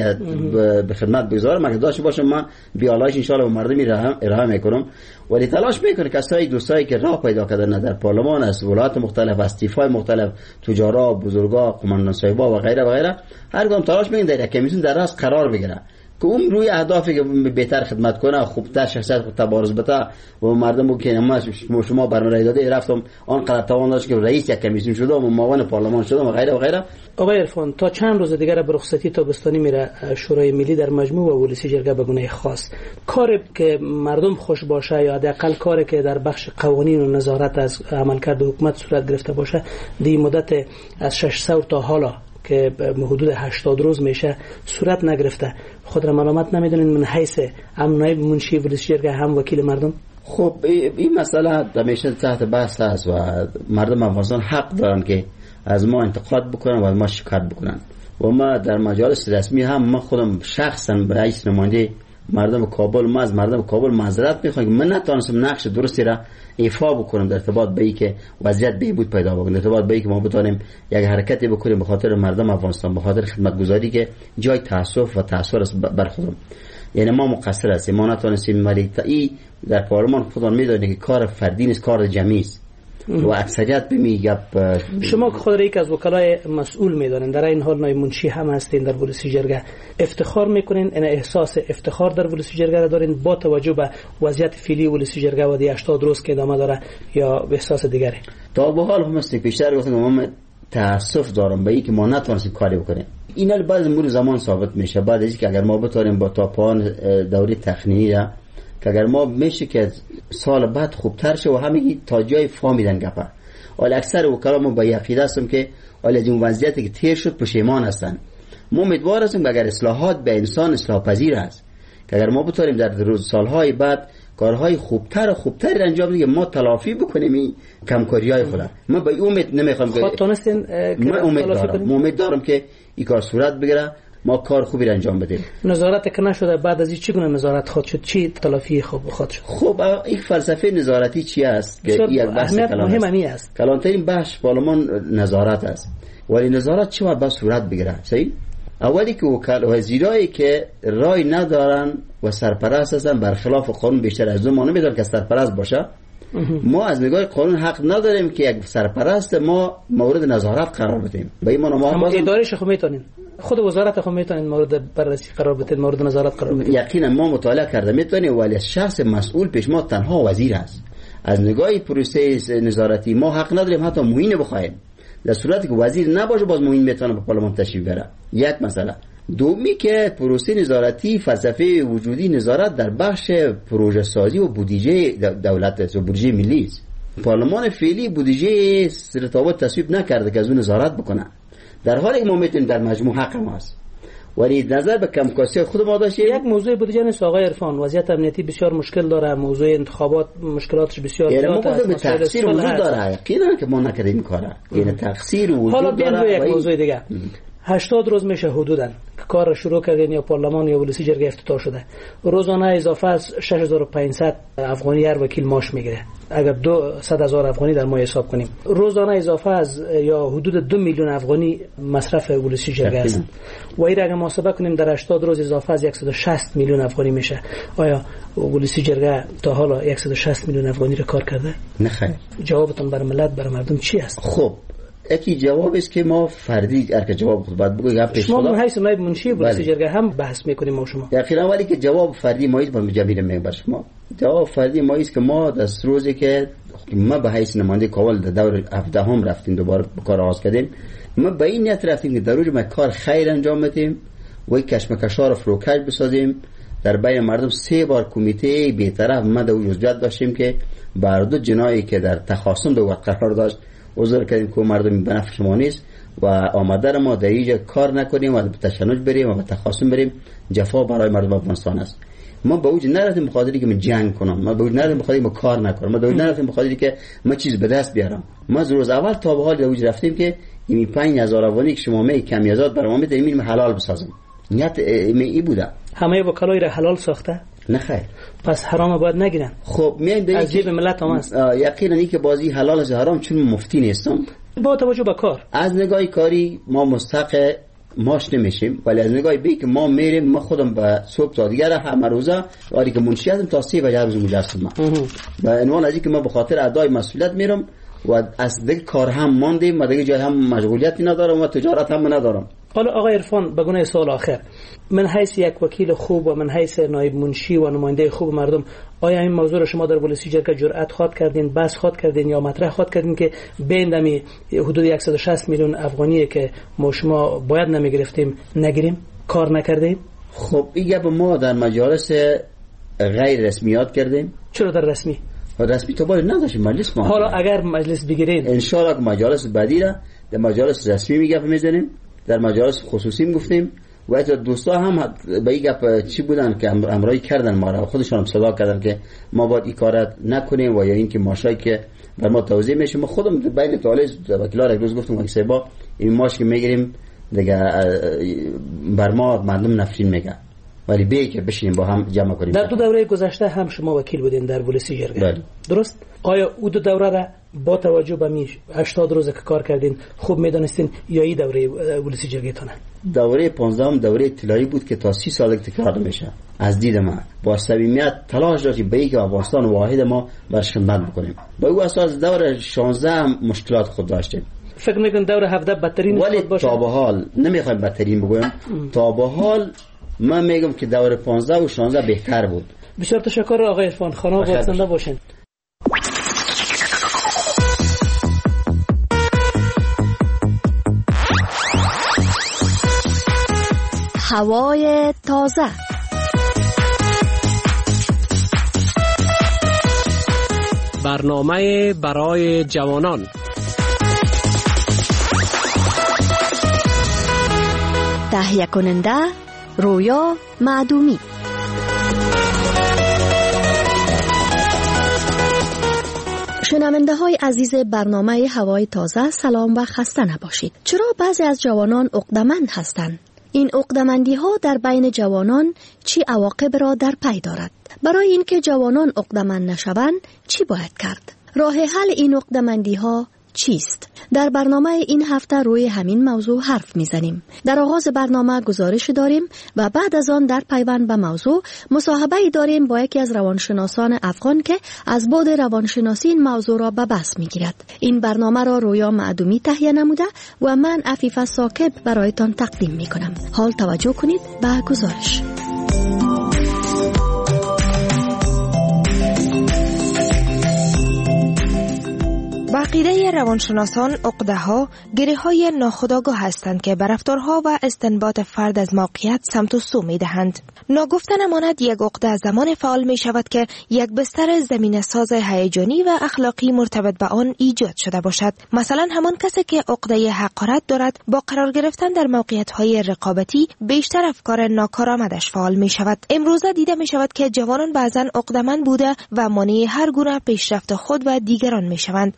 به خدمت بگذارم. اگه داشته باشم من بیالایش ان شاء الله به مردمی ارائه میکنم، ولی تلاش میکنه کسایی دوستایی که راه پیدا کردن در پارلمان از ولایات مختلف، از طیف‌های مختلف، تجارا، بزرگا، قماندان صاحبا و غیره و غیره، هر کدام تلاش میکنن در کمیسیون در راست قرار بگیره که اون روی اهدافی که بهتر خدمت کنه، خوبتر شخصیت خود تبارز بده و مردم رو که شما برنامه داده رفتم آن قدر توان داشت که رئیس یک کمیسیون شده و معاون پارلمان شده و غیره و غیره. آقای عرفان، تا چند روز دیگر به رخصتی تابستانی میره شورای ملی در مجموع و ولسی جرگه به گونه خاص. کاری که مردم خوش باشه یا حداقل کاری که در بخش قوانین و نظارت از عملکرد حکومت صورت گرفته باشه، دی مدت از 600 تا حالا که حدود 80 روز میشه صورت نگرفته. خود را ملامت نمیدونین من حیث هم نایب منشی ولسی جرگه هم وکیل مردم؟ خب این مسئله همیشه تحت بحث است و مردم افغانستان حق دارن که از ما انتقاد بکنن و از ما شکایت بکنن و ما در مجالس رسمی هم من خودم شخصا به رئیس نماینده مردم کابل، ما از مردم کابل معذرت میخوام که من نتونستم نقش درستی را ایفا بکنم در ارتباط به این که وضعیت بهبود پیدا بکنه، در ارتباط به این که ما بتونیم یک حرکتی بکنیم به خاطر مردم افغانستان، به خاطر خدمتگزاری که جای تاسف و تاثیر است بر خودم. یعنی ما مقصر هستیم، ما نتونستیم، ولی در پارلمان خودمون میدونیم که کار فردی نیست، کار جمعی است و اکثریت بمیگه. شما که خود را یک از وکلای مسئول میدانین، در این حال نایب منشی هم هستین در ولسی جرگه، افتخار میکنین؟ این احساس افتخار در ولسی جرگه را دارین با توجه به وضعیت فعلی ولسی جرگه و دی 80 روز که ادامه داره یا به احساس دیگری؟ تا به حال هم است بیشتر گفتم من تاسف دارم به این که ما نتونستیم کاری بکنیم. اینا بعد از مرور زمان ثابت میشه، بعد از اینکه اگر ما بتونیم با تا پایان دوره تخنینی را که اگر ما میشه که سال بعد خوبتر شه و همه تا جای فهمیدن گپا. ولی اکثر وکلامون با عقیده هستم که ولی از این وضعیتی که تیر شد پشیمان هستن. ما امیدوار هستیم که اگر اصلاحات به انسان اصلاح پذیر است، که اگر ما بتونیم در روز سالهای بعد کارهای خوبتر و خوبتر انجام بدیم، ما تلافی بکنیم این کمکاری‌های خود. من به امید نمیخوام که من امید دارم که این کار صورت بگیره، ما کار خوبی را انجام بدیم. نظارت که نشده بعد از این چگونه نظارت خواهد شد؟ چی تلافی خواهد شد؟ خب این فلسفه نظارتی چی است که یک بحث مهمی است. کلانترین بخش پارلمان نظارت است، ولی نظارت چه وقت صورت بگیره؟ صحیح؟ اولی که وزیرایی که رای ندارن و سرپرست هستن برخلاف قانون بیشتر از دو ماه نمیدونن که سرپرست باشه. ما از نگاه قانون حق نداریم که یک سرپرست ما مورد نظارت قرار بدیم. به این ما ادارهش خو میتونین، خود وزارت خو میتونین مورد بررسی قرار بدید، مورد نظارت قرار بدید. یقینا ما مطالعه کرده میتونیم، ولی شخص مسئول پیش ما تنها وزیر است. از نگاه پروسه نظارتی ما حق نداریم حتی معین بخوایم. در صورتی که وزیر نباشه باز معین میتونه به پارلمان تشریف بره. یک مسئله. دومی که پروسه نظارتی فلسفه وجودی نظارت در بخش پروژه سازی و بودجه دولت است و بودجه ملی است. پارلمان فعلی بودجه رتابت تصویب نکرده که از اون نظارت بکنه، در حالی که ما میتونیم در مجموع حق ما است. ولی نظر به کمکاسی خود ما داشتیم. یک موضوع بودجه نیست آقای عرفان، وضعیت امنیتی بسیار مشکل داره، موضوع انتخابات مشکلاتش بسیار زیاده. یعنی ما به تقصیر وجود داره، یقینا که ما نکردیم کارا، یعنی تقصیر وجود حالا داره. حالا یک موضوع دیگه، 80 روز میشه حدوداً که کار را شروع کردین یا پارلمان یا ولسی جرگه افتتاح شده. روزانه اضافه از 6500 افغانی هر وکیل معاش میگیره. اگر 200,000 افغانی در ماه حساب کنیم، روزانه اضافه از یا حدود 2 میلیون افغانی مصرف ولسی جرگه هستند. و این را اگر محاسبه کنیم در 80 روز اضافه از 160 میلیون افغانی میشه. آیا ولسی جرگه تا حالا 160 میلیون افغانی را کار کرده؟ نه خیر. جوابتون برای ملت، برای مردم چی است؟ خب یکی جواب است که ما فردی که جواب خود باید بگویم پیش شما من حیث نایب منشی ولسی جرگه هم بحث میکنیم ما شما. یقینا، ولی که جواب فردی ما است با جبیر میگم شما. جواب فردی ما است که ما دست روزی که ما به حیث نماینده کاول در دور 17 هم رفتیم دوباره کار آغاز کردیم، ما به این نیت رفتیم که در روز ما کار خیر انجام بدیم و کشمکش‌ها رو فروکش بسازیم. در بین مردم 3 بار کمیته بی‌طرف ما در وجود داشتیم که بر دو جنایی که در تخاصم دو قرار داشت عذر کردیم که مردم به نفع شما نیست و آمده ما در اینجا کار نکنیم و به تشنج بریم و به تخاصم بریم. جفا برای مردم افغانستان است. ما به وجود نرفتیم بخاطری که من جنگ کنم، ما به وجود نرفتیم بخاطری که کار نکنم، ما به وجود نرفتیم بخاطری که ما چیز به دست بیارم. ما از روز اول تا به حال به وجود رفتیم که این 5000 افغانی که شما می کمیازات برام میده این حلال بسازم. نیت می بوده. همه وکلای را حلال ساخته؟ نه خیر. پس حرام باید نگیرن. خب میان از جیب ملت هم است. یقینا این که بازی حلال از حرام چون مفتی نیستم. با توجه به کار از نگاه کاری ما مستحق ماش نمیشیم، ولی از نگاه بی که ما میریم، ما خودم به صبح تا دیگر همه روزه آری که منشی هستم تا 3 بجه روز مجسمه و عنوان از این که ما به خاطر ادای مسئولیت میرم و از دیگه کار هم ماندیم و دیگه جای هم مشغولیتی ندارم و تجارت هم ندارم. حالا آقای عرفان به گونه سوال آخر، من حیث یک وکیل خوب و من حیث نایب منشی و نماینده خوب مردم، آیا این موضوع رو شما در ولسی جرگه جرأت خواهد کردین، بحث خواهد کردین یا مطرح خواهد کردین که بین دمی حدود 160 میلیون افغانی که ما شما باید نمیگرفتیم نگیریم، کار نکردیم؟ خب این گپ ما در مجالس غیر رسمیات کردیم. چرا در رسمی؟ رسمی تو باید نداشتیم مجلس ما. حالا اگر مجلس بگیرین ان شاء الله مجالس بعدی را در مجالس رسمی میگفتیم، در مجالس خصوصی میگفتیم و از دوستا هم به این گپ چی بودن که امرایی کردن ما را، خودشون هم صدا کردن که ما باید این کارا نکنیم و یا اینکه ماشایی که بر ما توزیع میشه. ما خودم بین طالب وکیلا یک روز گفتم که با این ماش که میگیریم دیگه بر ما مردم نفرین میگه، ولی به که بشینیم با هم جمع کنیم. در 2 دوره گذشته هم شما وکیل بودین در ولسی جرگه، درست؟ آیا او 2 دوره را با توجه به 80 روز که کار کردین خوب میدونستین یا این دوره ولسی جرگه تونه؟ دوره 15 دوره اطلاعی بود که تا 30 سال تکرار میشه. از دید من با صمیمیت تلاش داشتیم به اینکه افغانستان واحد ما برش خدمت بکنیم. با او اساس دوره 16 مشکلات خود داشتیم. فکر میکنم دوره 17 بدترین ولی تا به حال نمیخوایم بدترین بگویم، تا به حال من میگم که دوره 15 و 16 بهتر بود. بسیار تشکر آقای عرفان. خانم واسنده باشین. هوای تازه. برنامه برای جوانان. تهیه کننده رویا معدومی. شنونده های عزیز برنامه هوای تازه، سلام و خسته نباشید. چرا بعضی از جوانان عقده‌مند هستند؟ این عقده‌مندی ها در بین جوانان چی عواقب را در پی دارد؟ برای اینکه جوانان عقده‌مند نشوند چی باید کرد؟ راه حل این عقده‌مندی ها چیست؟ در برنامه این هفته روی همین موضوع حرف میزنیم. در آغاز برنامه گزارش داریم و بعد از آن در پیوند به موضوع مصاحبه داریم با یکی از روانشناسان افغان که از بعد روانشناسی این موضوع را به بحث میگیرد. این برنامه را رویا معدومی تهیه نموده و من عفیفه ساکب برایتان تقدیم میکنم. حال توجه کنید به گزارش. با عقیده روانشناسان عقده‌ها گره‌های ناخودآگاه هستند که به رفتارها و استنباط فرد از موقعیت سمت و سو می‌دهند. ناگفته نماند یک عقده زمان فعال می‌شود که یک بستر زمینه‌ساز هیجانی و اخلاقی مرتبط به آن ایجاد شده باشد. مثلا همان کسی که عقده حقارت دارد با قرار گرفتن در موقعیت‌های رقابتی بیشتر افکار ناکارآمدش فعال می‌شود. امروزه دیده می‌شود که جوانان بعضاً عقده‌مند بوده و مانع هر گونه پیشرفت خود و دیگران می‌شوند. عقده‌مندی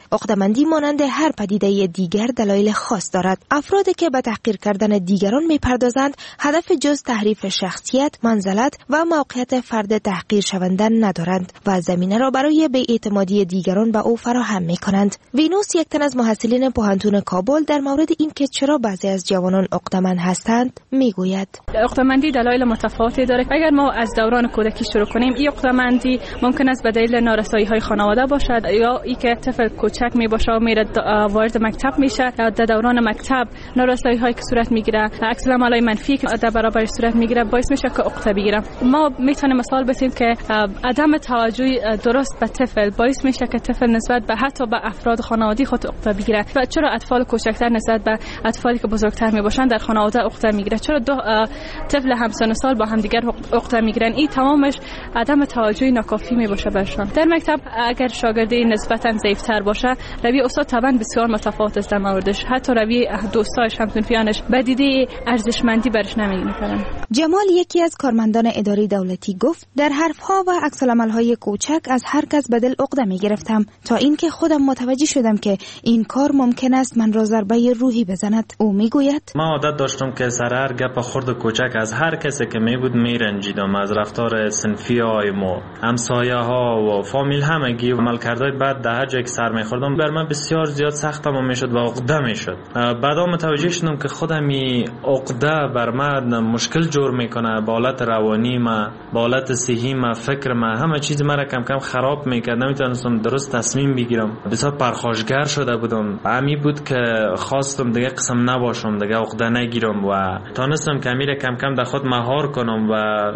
عقده‌مندی مانند هر پدیده دیگر دلایل خاص دارد. افرادی که به تحقیر کردن دیگران می‌پردازند هدف جز تحریف شخصیت، منزلت و موقعیت فرد تحقیر شونده ندارند و زمینه را برای بی‌اعتمادی دیگران به او فراهم می‌کنند. وینوس، یک تن از محصلین پوهنتون کابل، در مورد اینکه چرا بعضی از جوانان عقده‌مند هستند میگوید: عقده‌مندی دلایل متفاوتی دارد. اگر ما از دوران کودکی شروع کنیم، این عقده‌مندی ممکن است به دلیل نارسایی‌های خانواده باشد، یا اینکه طفل کوچک میباشه و میره وارد مکتب میشه، یا در دوران مکتب نارسایی‌هایی که صورت میگیره، عکس العمل‌های منفی که در برابرش صورت میگیره باعث میشه که عقده بگیره. ما میتونیم مثال بزنیم که عدم توجه درست به طفل باعث میشه که طفل نسبت به حتی به افراد خانوادگی خود عقده بگیره. و چرا اطفال کوچکتر نسبت به اطفالی که بزرگتر میباشن در خانواده عقده میگیره؟ چرا دو طفل همسن سال با هم دیگر عقده میگیرن؟ این تمامش عدم توجه ناکافی میباشه برشان. در مکتب اگر شاگردی نسبتا ضعیف‌تر باشه، روی استاد طبعا بسیار متفاوت است در موردش. حتی روی دوستاش، همسنفیانش به دیده ارزشمندی برش نمی‌کنن. جمال، یکی از کارمندان اداری دولتی، گفت: در حرفها و عکس‌العمل‌های کوچک از هر کس به دل عقده می‌گرفتم تا اینکه خودم متوجه شدم که این کار ممکن است من را ضربه روحی بزند. او میگوید: ما عادت داشتم که سر هر گپ خرد کوچک از هر کسی که میبود میرنجیدم، از رفتار صنفی‌های ما، همسایه‌ها و فامیل همگی و عملکردهای بعد در هر جایی که سر می‌خوردم بر من بسیار زیاد سختم میشد و عقده میشد. بعدا متوجه شدم که خودم این عقده بر من مشکل جور میکنه، با حالت روانی ما، با حالت صحی ما، فکر ما، همه چیز ما را کم کم خراب میکرد. نمیتونستم درست تصمیم بگیرم. بسیار پرخاشگر شده بودم. همین بود که خواستم دیگه قسم نباشم، دیگه عقده نگیرم و تونستم که میره کم کم در خود مهار کنم و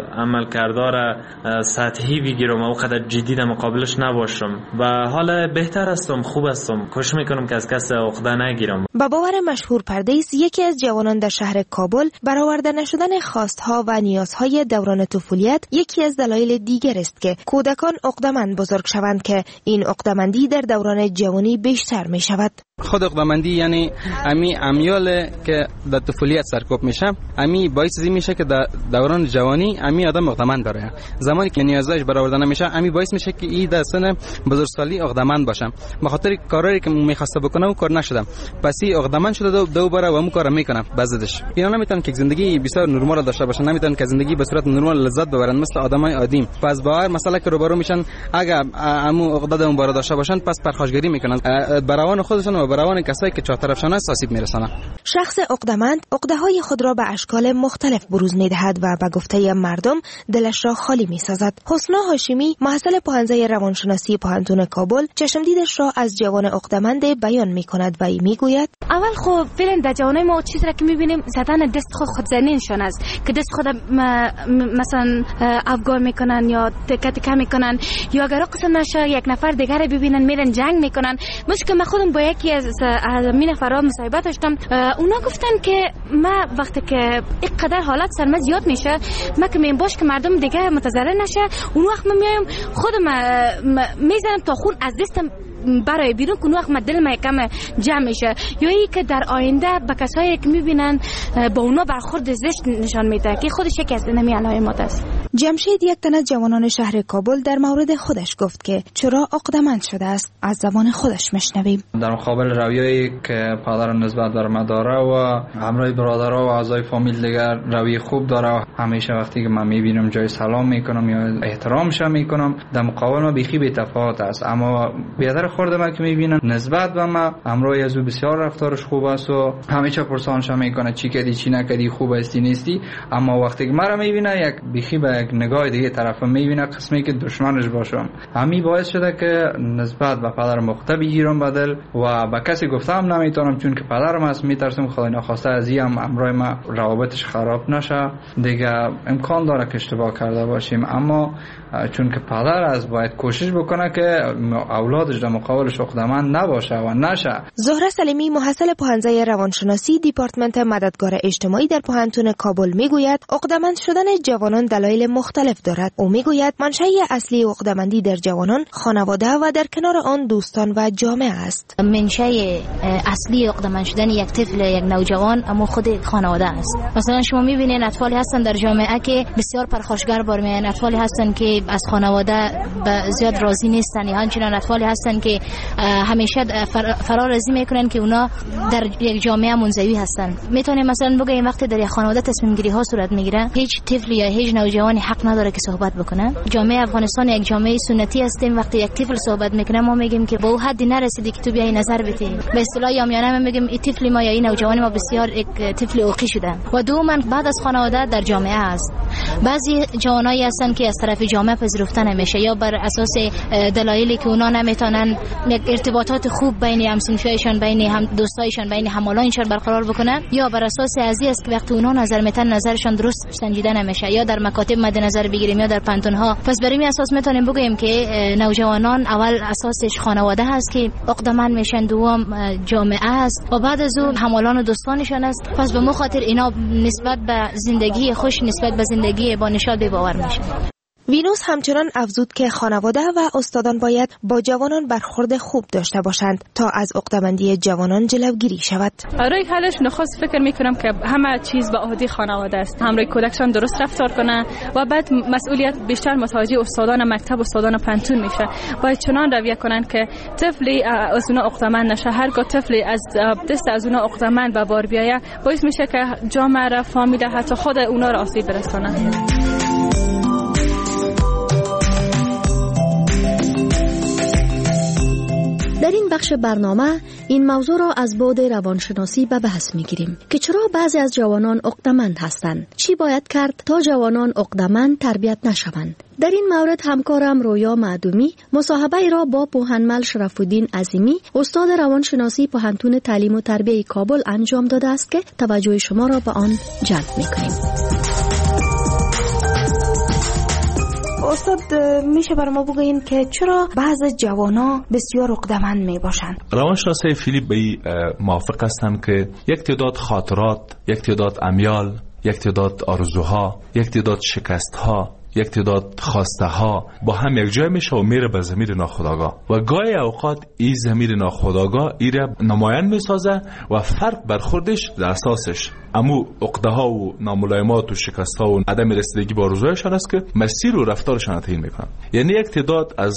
عملکردها سطحی بگیرم و اونقدر جدی در مقابلش نباشم و حالا بهتر هستم، خوب هستم. کوشش میکنم که از کس عقده نگیرم. با باور مشهور پردیس، یکی از جوانان در شهر کابل، برآورده نشدن خواستها و نیازهای دوران طفولیت یکی از دلایل دیگر است که کودکان عقده‌مند بزرگ شوند که این عقده‌مندی در دوران جوانی بیشتر می شود. خود عقده‌مندی یعنی امیال که در طفولیت سرکوب میشه، باعث میشه که در دوران جوانی آدم عقده‌مند بره. زمانی که نیازش برآورده نمیشه، باعث میشه که این در سن بزرگسالی عقده‌مند باشه. به خاطر کاری که می‌خواسته بکنه و کار نشده، پس این عقده‌مند شده دوباره و اون کارو میکنه. بعضیش اینا نمیتونن که زندگی بسیار نرمال داشته باشن، نمیتونن که زندگی به صورت نرمال لذت ببرن مثل آدمای عادی. پس با هر مسئله که روبرو میشن، اگه امو عقده اون بار داشته باشن، پس پرخاشگری میکنن، براون خودشون و براون کسایی که چهارطرفشان است آسیب میرسانه. شخص عقده‌مند عقده‌های خود را به اشکال مختلف بروز میدهد و به گفته مردم دلش را خالی میسازد. حسنا هاشمی، محصل پوهنځی روانشناسی پوهنتون کابل، چشمدیدش را از جوان عقده‌مند بیان میکند و میگوید: اول خب فعلا در جوانای ما چیزی را که میبینیم زدن دست خودزنیشون است که دست خود مثلا افگار میکنن یا تکه میکنن، یا اگر قسم نشه یک نفر دیگر رو ببینن میرن جنگ میکنن. مشکل من خودم با یکی از می نفرها مصاحبه داشتم، اونا گفتن که ما وقتی که اینقدر حالت سرما زیاد میشه، ما که میگم باش که مردم دیگه متضرر نشه، اون وقت من میایم خودم میزنم تا خون از دستم برای بیرون کنه، وقت دل ما یکم جمع میشه. یا ای که در آینده به کسایی که میبینن با اونا برخورد زشت نشان میده که خودش یکی از نمی علائمات است. جمشید، یک تن از جوانان شهر کابل، در مورد خودش گفت که چرا عقده‌مند شده است. از زبان خودش میشنویم. در مقابل رویایی که پدر نسبت در من داره و همراه برادرها و اعضای فامیل دیگر روی خوب داره، همیشه وقتی که من میبینم جای سلام میکنم یا احترامش میکنم، در مقابل ما بیخی بی تفاوت است. اما بیادر خورده من که میبینم نسبت به ما همراه از او بسیار رفتارش خوب است و همیشه پرسانش میکنه چی کردی چی نکردی، خوب هستی نیستی. اما وقتی که مرا میبینه یک بیخی به یک نگاه دیگه طرف میبینه، قسمی که دشمنش باشم. همین باعث شده که نسبت به پدرم عقده بگیرم بدل و به کسی گفتم نمیتونم، چون که پدرم است، میترسم خدای نخواسته از این همراه ما روابطش خراب نشه، دیگه امکان داره که اشتباه کرده باشیم. اما چون که پدر است باید کوشش بکنه که اولادش در مقابلش عقده‌مند نباشه و نشه. زهره سلیمی، محصل پوهنځی روانشناسی دیپارتمنت مددگار اجتماعی در پوهنتون کابل، میگوید عقده‌مند شدن جوانان دلایل مختلف دارد. او میگوید منشأ اصلی عقده‌مندی در جوانان خانواده و در کنار آن دوستان و جامعه است. منشأ اصلی عقده‌مند شدن یک طفل، یک نوجوان، اما خود خانواده است. مثلا شما میبینید اطفالی هستن در جامعه که بسیار پرخاشگر بار میان، اطفالی هستن که از خانواده زیاد راضی نیستن، یا همچنین اطفالی هستن که که همیشه فرارزی میکنن که اونا در یک جامعه منزوی هستن. میتونیم مثلا بگیم وقتی در یک خانواده تصمیم گیری ها صورت میگیره، هیچ طفل یا هیچ نوجوانی حق نداره که صحبت بکنه. جامعه افغانستان یک جامعه سنتی هستیم. وقتی یک طفل صحبت میکنه ما میگیم که با او حدی نرسیدی که تو بیای نظر بدی. به اصطلاح عامیانه میگیم این طفل ما یا این نوجوان ما بسیار یک طفل اوقی شده. و دوما بعد از خانواده در جامعه است. بعضی جوانایی هستن که از طرف جامعه پذیرفته نمیشه یا بر اساس دلایلی که اونا نمیتونن یک ارتباطات خوب بین همسنفیشون، بین هم دوستایشون، بین همالایشون برقرار بکنن، یا بر اساس ازی است که وقتی اونا نظر میتن نظرشون درست سنجیده نمیشه یا در مکاتب مد نظر بگیریم یا در پانتونها. پس بر این اساس میتونیم بگیم که نوجوانان اول اساسش خانواده هست که عقدمند میشن، دوم جامعه است و بعد از اون همالان و دوستانشون است. پس به مو خاطر اینا نسبت به زندگی خوش، نسبت به زندگی با نشاط بی‌باور میشن. وینوس همچنان افزود که خانواده و استادان باید با جوانان برخورد خوب داشته باشند تا از عقده‌مندی جوانان جلوگیری شود. برای حلش نخست فکر میکنم که همه چیز به عهده خانواده است. همراه کودکشان درست رفتار کنه و بعد مسئولیت بیشتر متوجه استادان مکتب و استادان پانتون میشه. باید چنان رویه کنن که طفلی از اونها عقده‌مند نشه. هرگاه طفلی از دست از اونها عقده‌مند به بار بیایه باعث میشه که جامعه را، فامیل، حتی خود اونها را آسیب برسانه. در این بخش برنامه این موضوع را از بعد روانشناسی به بحث میگیریم که چرا بعضی از جوانان عقده‌مند هستند، چی باید کرد تا جوانان عقده‌مند تربیت نشوند. در این مورد همکارم رویا معدومی مصاحبه را با پوهنمل شرف‌الدین عظیمی استاد روانشناسی پوهنتون تعلیم و تربیت کابل انجام داده است که توجه شما را به آن جلب میکنیم. استاد میشه برای ما بگین که چرا بعض جوانا بسیار عقده‌مند میباشن؟ روانشناسای فیلیپ به موافق هستند که یک تعداد خاطرات، یک تعداد امیال، یک تعداد آرزوها، یک تعداد شکستها، یک تعداد خواسته ها با هم یک جای میشه و میره به ضمیر ناخودآگاه و گاهی اوقات این ضمیر ناخودآگاه ایره نمایان میسازه و فرد برخوردش در اساسش امو عقده ها و ناملایمات و شکست ها و عدم رسیدگی با آرزوهایشان است که مسیر و رفتارشان تعیین میکنن. یعنی یک تعداد از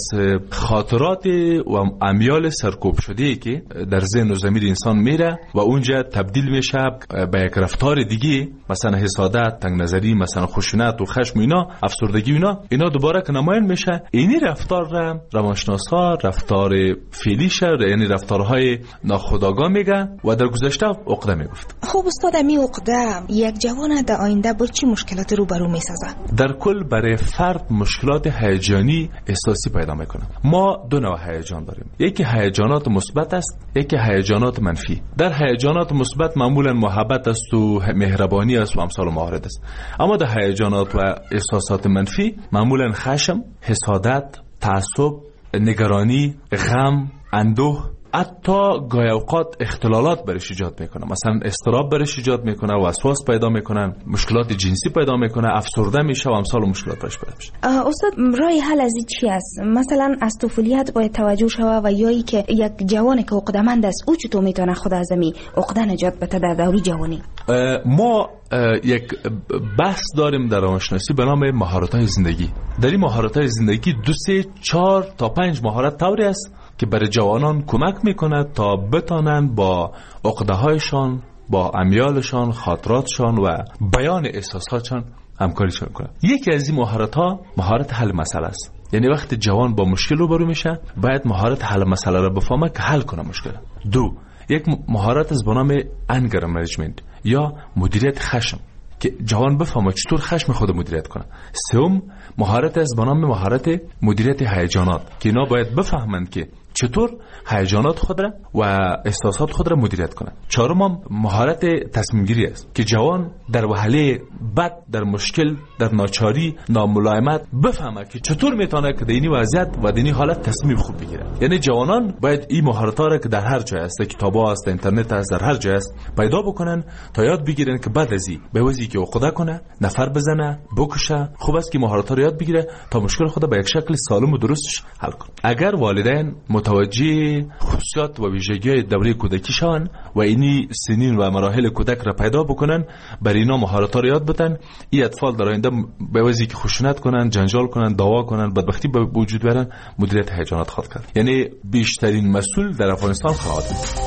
خاطرات و امیال سرکوب شده که در ذهن و ضمیر انسان میره و اونجا تبدیل میشه به یک رفتار دیگه، مثلا حسادت، تنگ نظری، مثلا خشونت و خشم، اینا افسردگی، اینا دوباره که نمایان میشه. اینی رفتار را روانشناسا رفتار فعلیشه، یعنی رفتارهای ناخودآگاه میگه و در گذشته عقده میگفت. خب استاد، می عقده یک جوان در آینده با چی مشکلات روبرو میسازه؟ در کل برای فرد مشکلات هیجانی احساسی پیدا میکنه. ما دو نوع هیجان داریم، یکی هیجانات مثبت است، یکی هیجانات منفی. در هیجانات مثبت معمولا محبت است و مهربانی است و امثال موارد است، اما در هیجانات و احساسات منفی معمولا خشم، حسادت، تعصب، نگرانی، غم، اندوه، حتی گاهی اوقات اختلالات برش ایجاد میکنه، مثلا اضطراب برش ایجاد میکنه، وسواس پیدا میکنن، مشکلات جنسی پیدا میکنه، افسرده میشه و امثال مشکلات برش پیدا میشه. استاد، راه حل از این چی است؟ مثلا از طفولیت باید توجه شوه و یا ای که یک جوانی که عقده‌مند است او چطور میتونه خود از می عقده نجات بده در دوره جوانی؟ ما یک بحث داریم در روانشناسی به نام مهارت‌های زندگی. در این مهارت‌های زندگی 2 3 4 تا 5 مهارت طوری است که برای جوانان کمک میکنه تا بتانن با عقده‌هایشان، با امیالشان، خاطراتشان و بیان احساساتشان همکاریشان کنن. یکی از این مهارت‌ها مهارت حل مسئله است. یعنی وقتی جوان با مشکل روبرو میشه باید مهارت حل مسئله را بفهمه که حل کنه مشکل. 2 یک مهارت از به نام انگر منیجمنت یا مدیریت خشم که جوان بفهمه چطور خشم خود مدیریت کنه. 3 مهارت از به نام مهارت مدیریت هیجانات که اینا باید بفهمند که چطور هیجانات خود را و احساسات خود را مدیریت کنند. 4 مهارت تصمیم گیری است که جوان در وهله بد، در مشکل، در ناچاری، ناملایمت بفهمه که چطور میتونه که در این وضعیت و در این حالت تصمیم خوب بگیره. یعنی جوانان باید این مهارت‌ها را که در هر جای است، کتاب‌ها است، اینترنت است، در هر جای است پیدا بکنن تا یاد بگیرن که بعد از این به وضعی که عقده کنه، نفر بزنه، بکشه، خوب است که مهارت‌ها را یاد بگیره تا مشکل خود به یک شکل سالم و درستش حل کنه. اگر والدین متوجه خصوصیات و ویژگی‌های دوره کودکیشان و اینی سنین و مراحل کودک را پیدا بکنن، برای اینا مهارت‌ها را یاد بدن. این اطفال در آینده به وجهی که خشونت کنن، جنجال کنن، دعوا کنن، بدبختی به وجود بیارن، مدیریت هیجانات خواهد کرد. یعنی بیشترین مسئول در افغانستان خواهد بود.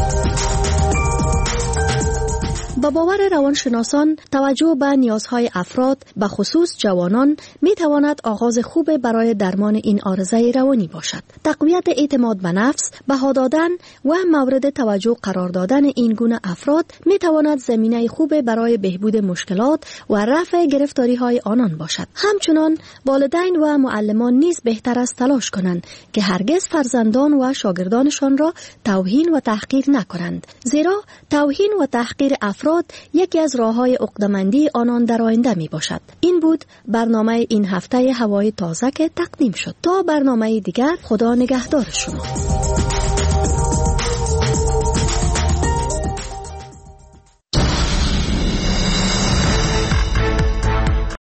با باور روانشناسان توجه به نیازهای افراد به خصوص جوانان می تواند آغاز خوب برای درمان این عارضه روانی باشد. تقویت اعتماد به نفس، بها دادن و مورد توجه قرار دادن این گونه افراد می تواند زمینه خوب برای بهبود مشکلات و رفع گرفتاری های آنان باشد. همچنان والدین و معلمان نیز بهتر است تلاش کنند که هرگز فرزندان و شاگردانشان را توهین و تحقیر نکنند، زیرا توهین و تحقیر افراد یکی از راه‌های عقده‌مندی آنان در آینده می باشد. این بود برنامه این هفته هوای تازه که تقدیم شد. تا برنامه دیگر، خدا نگهدار شما.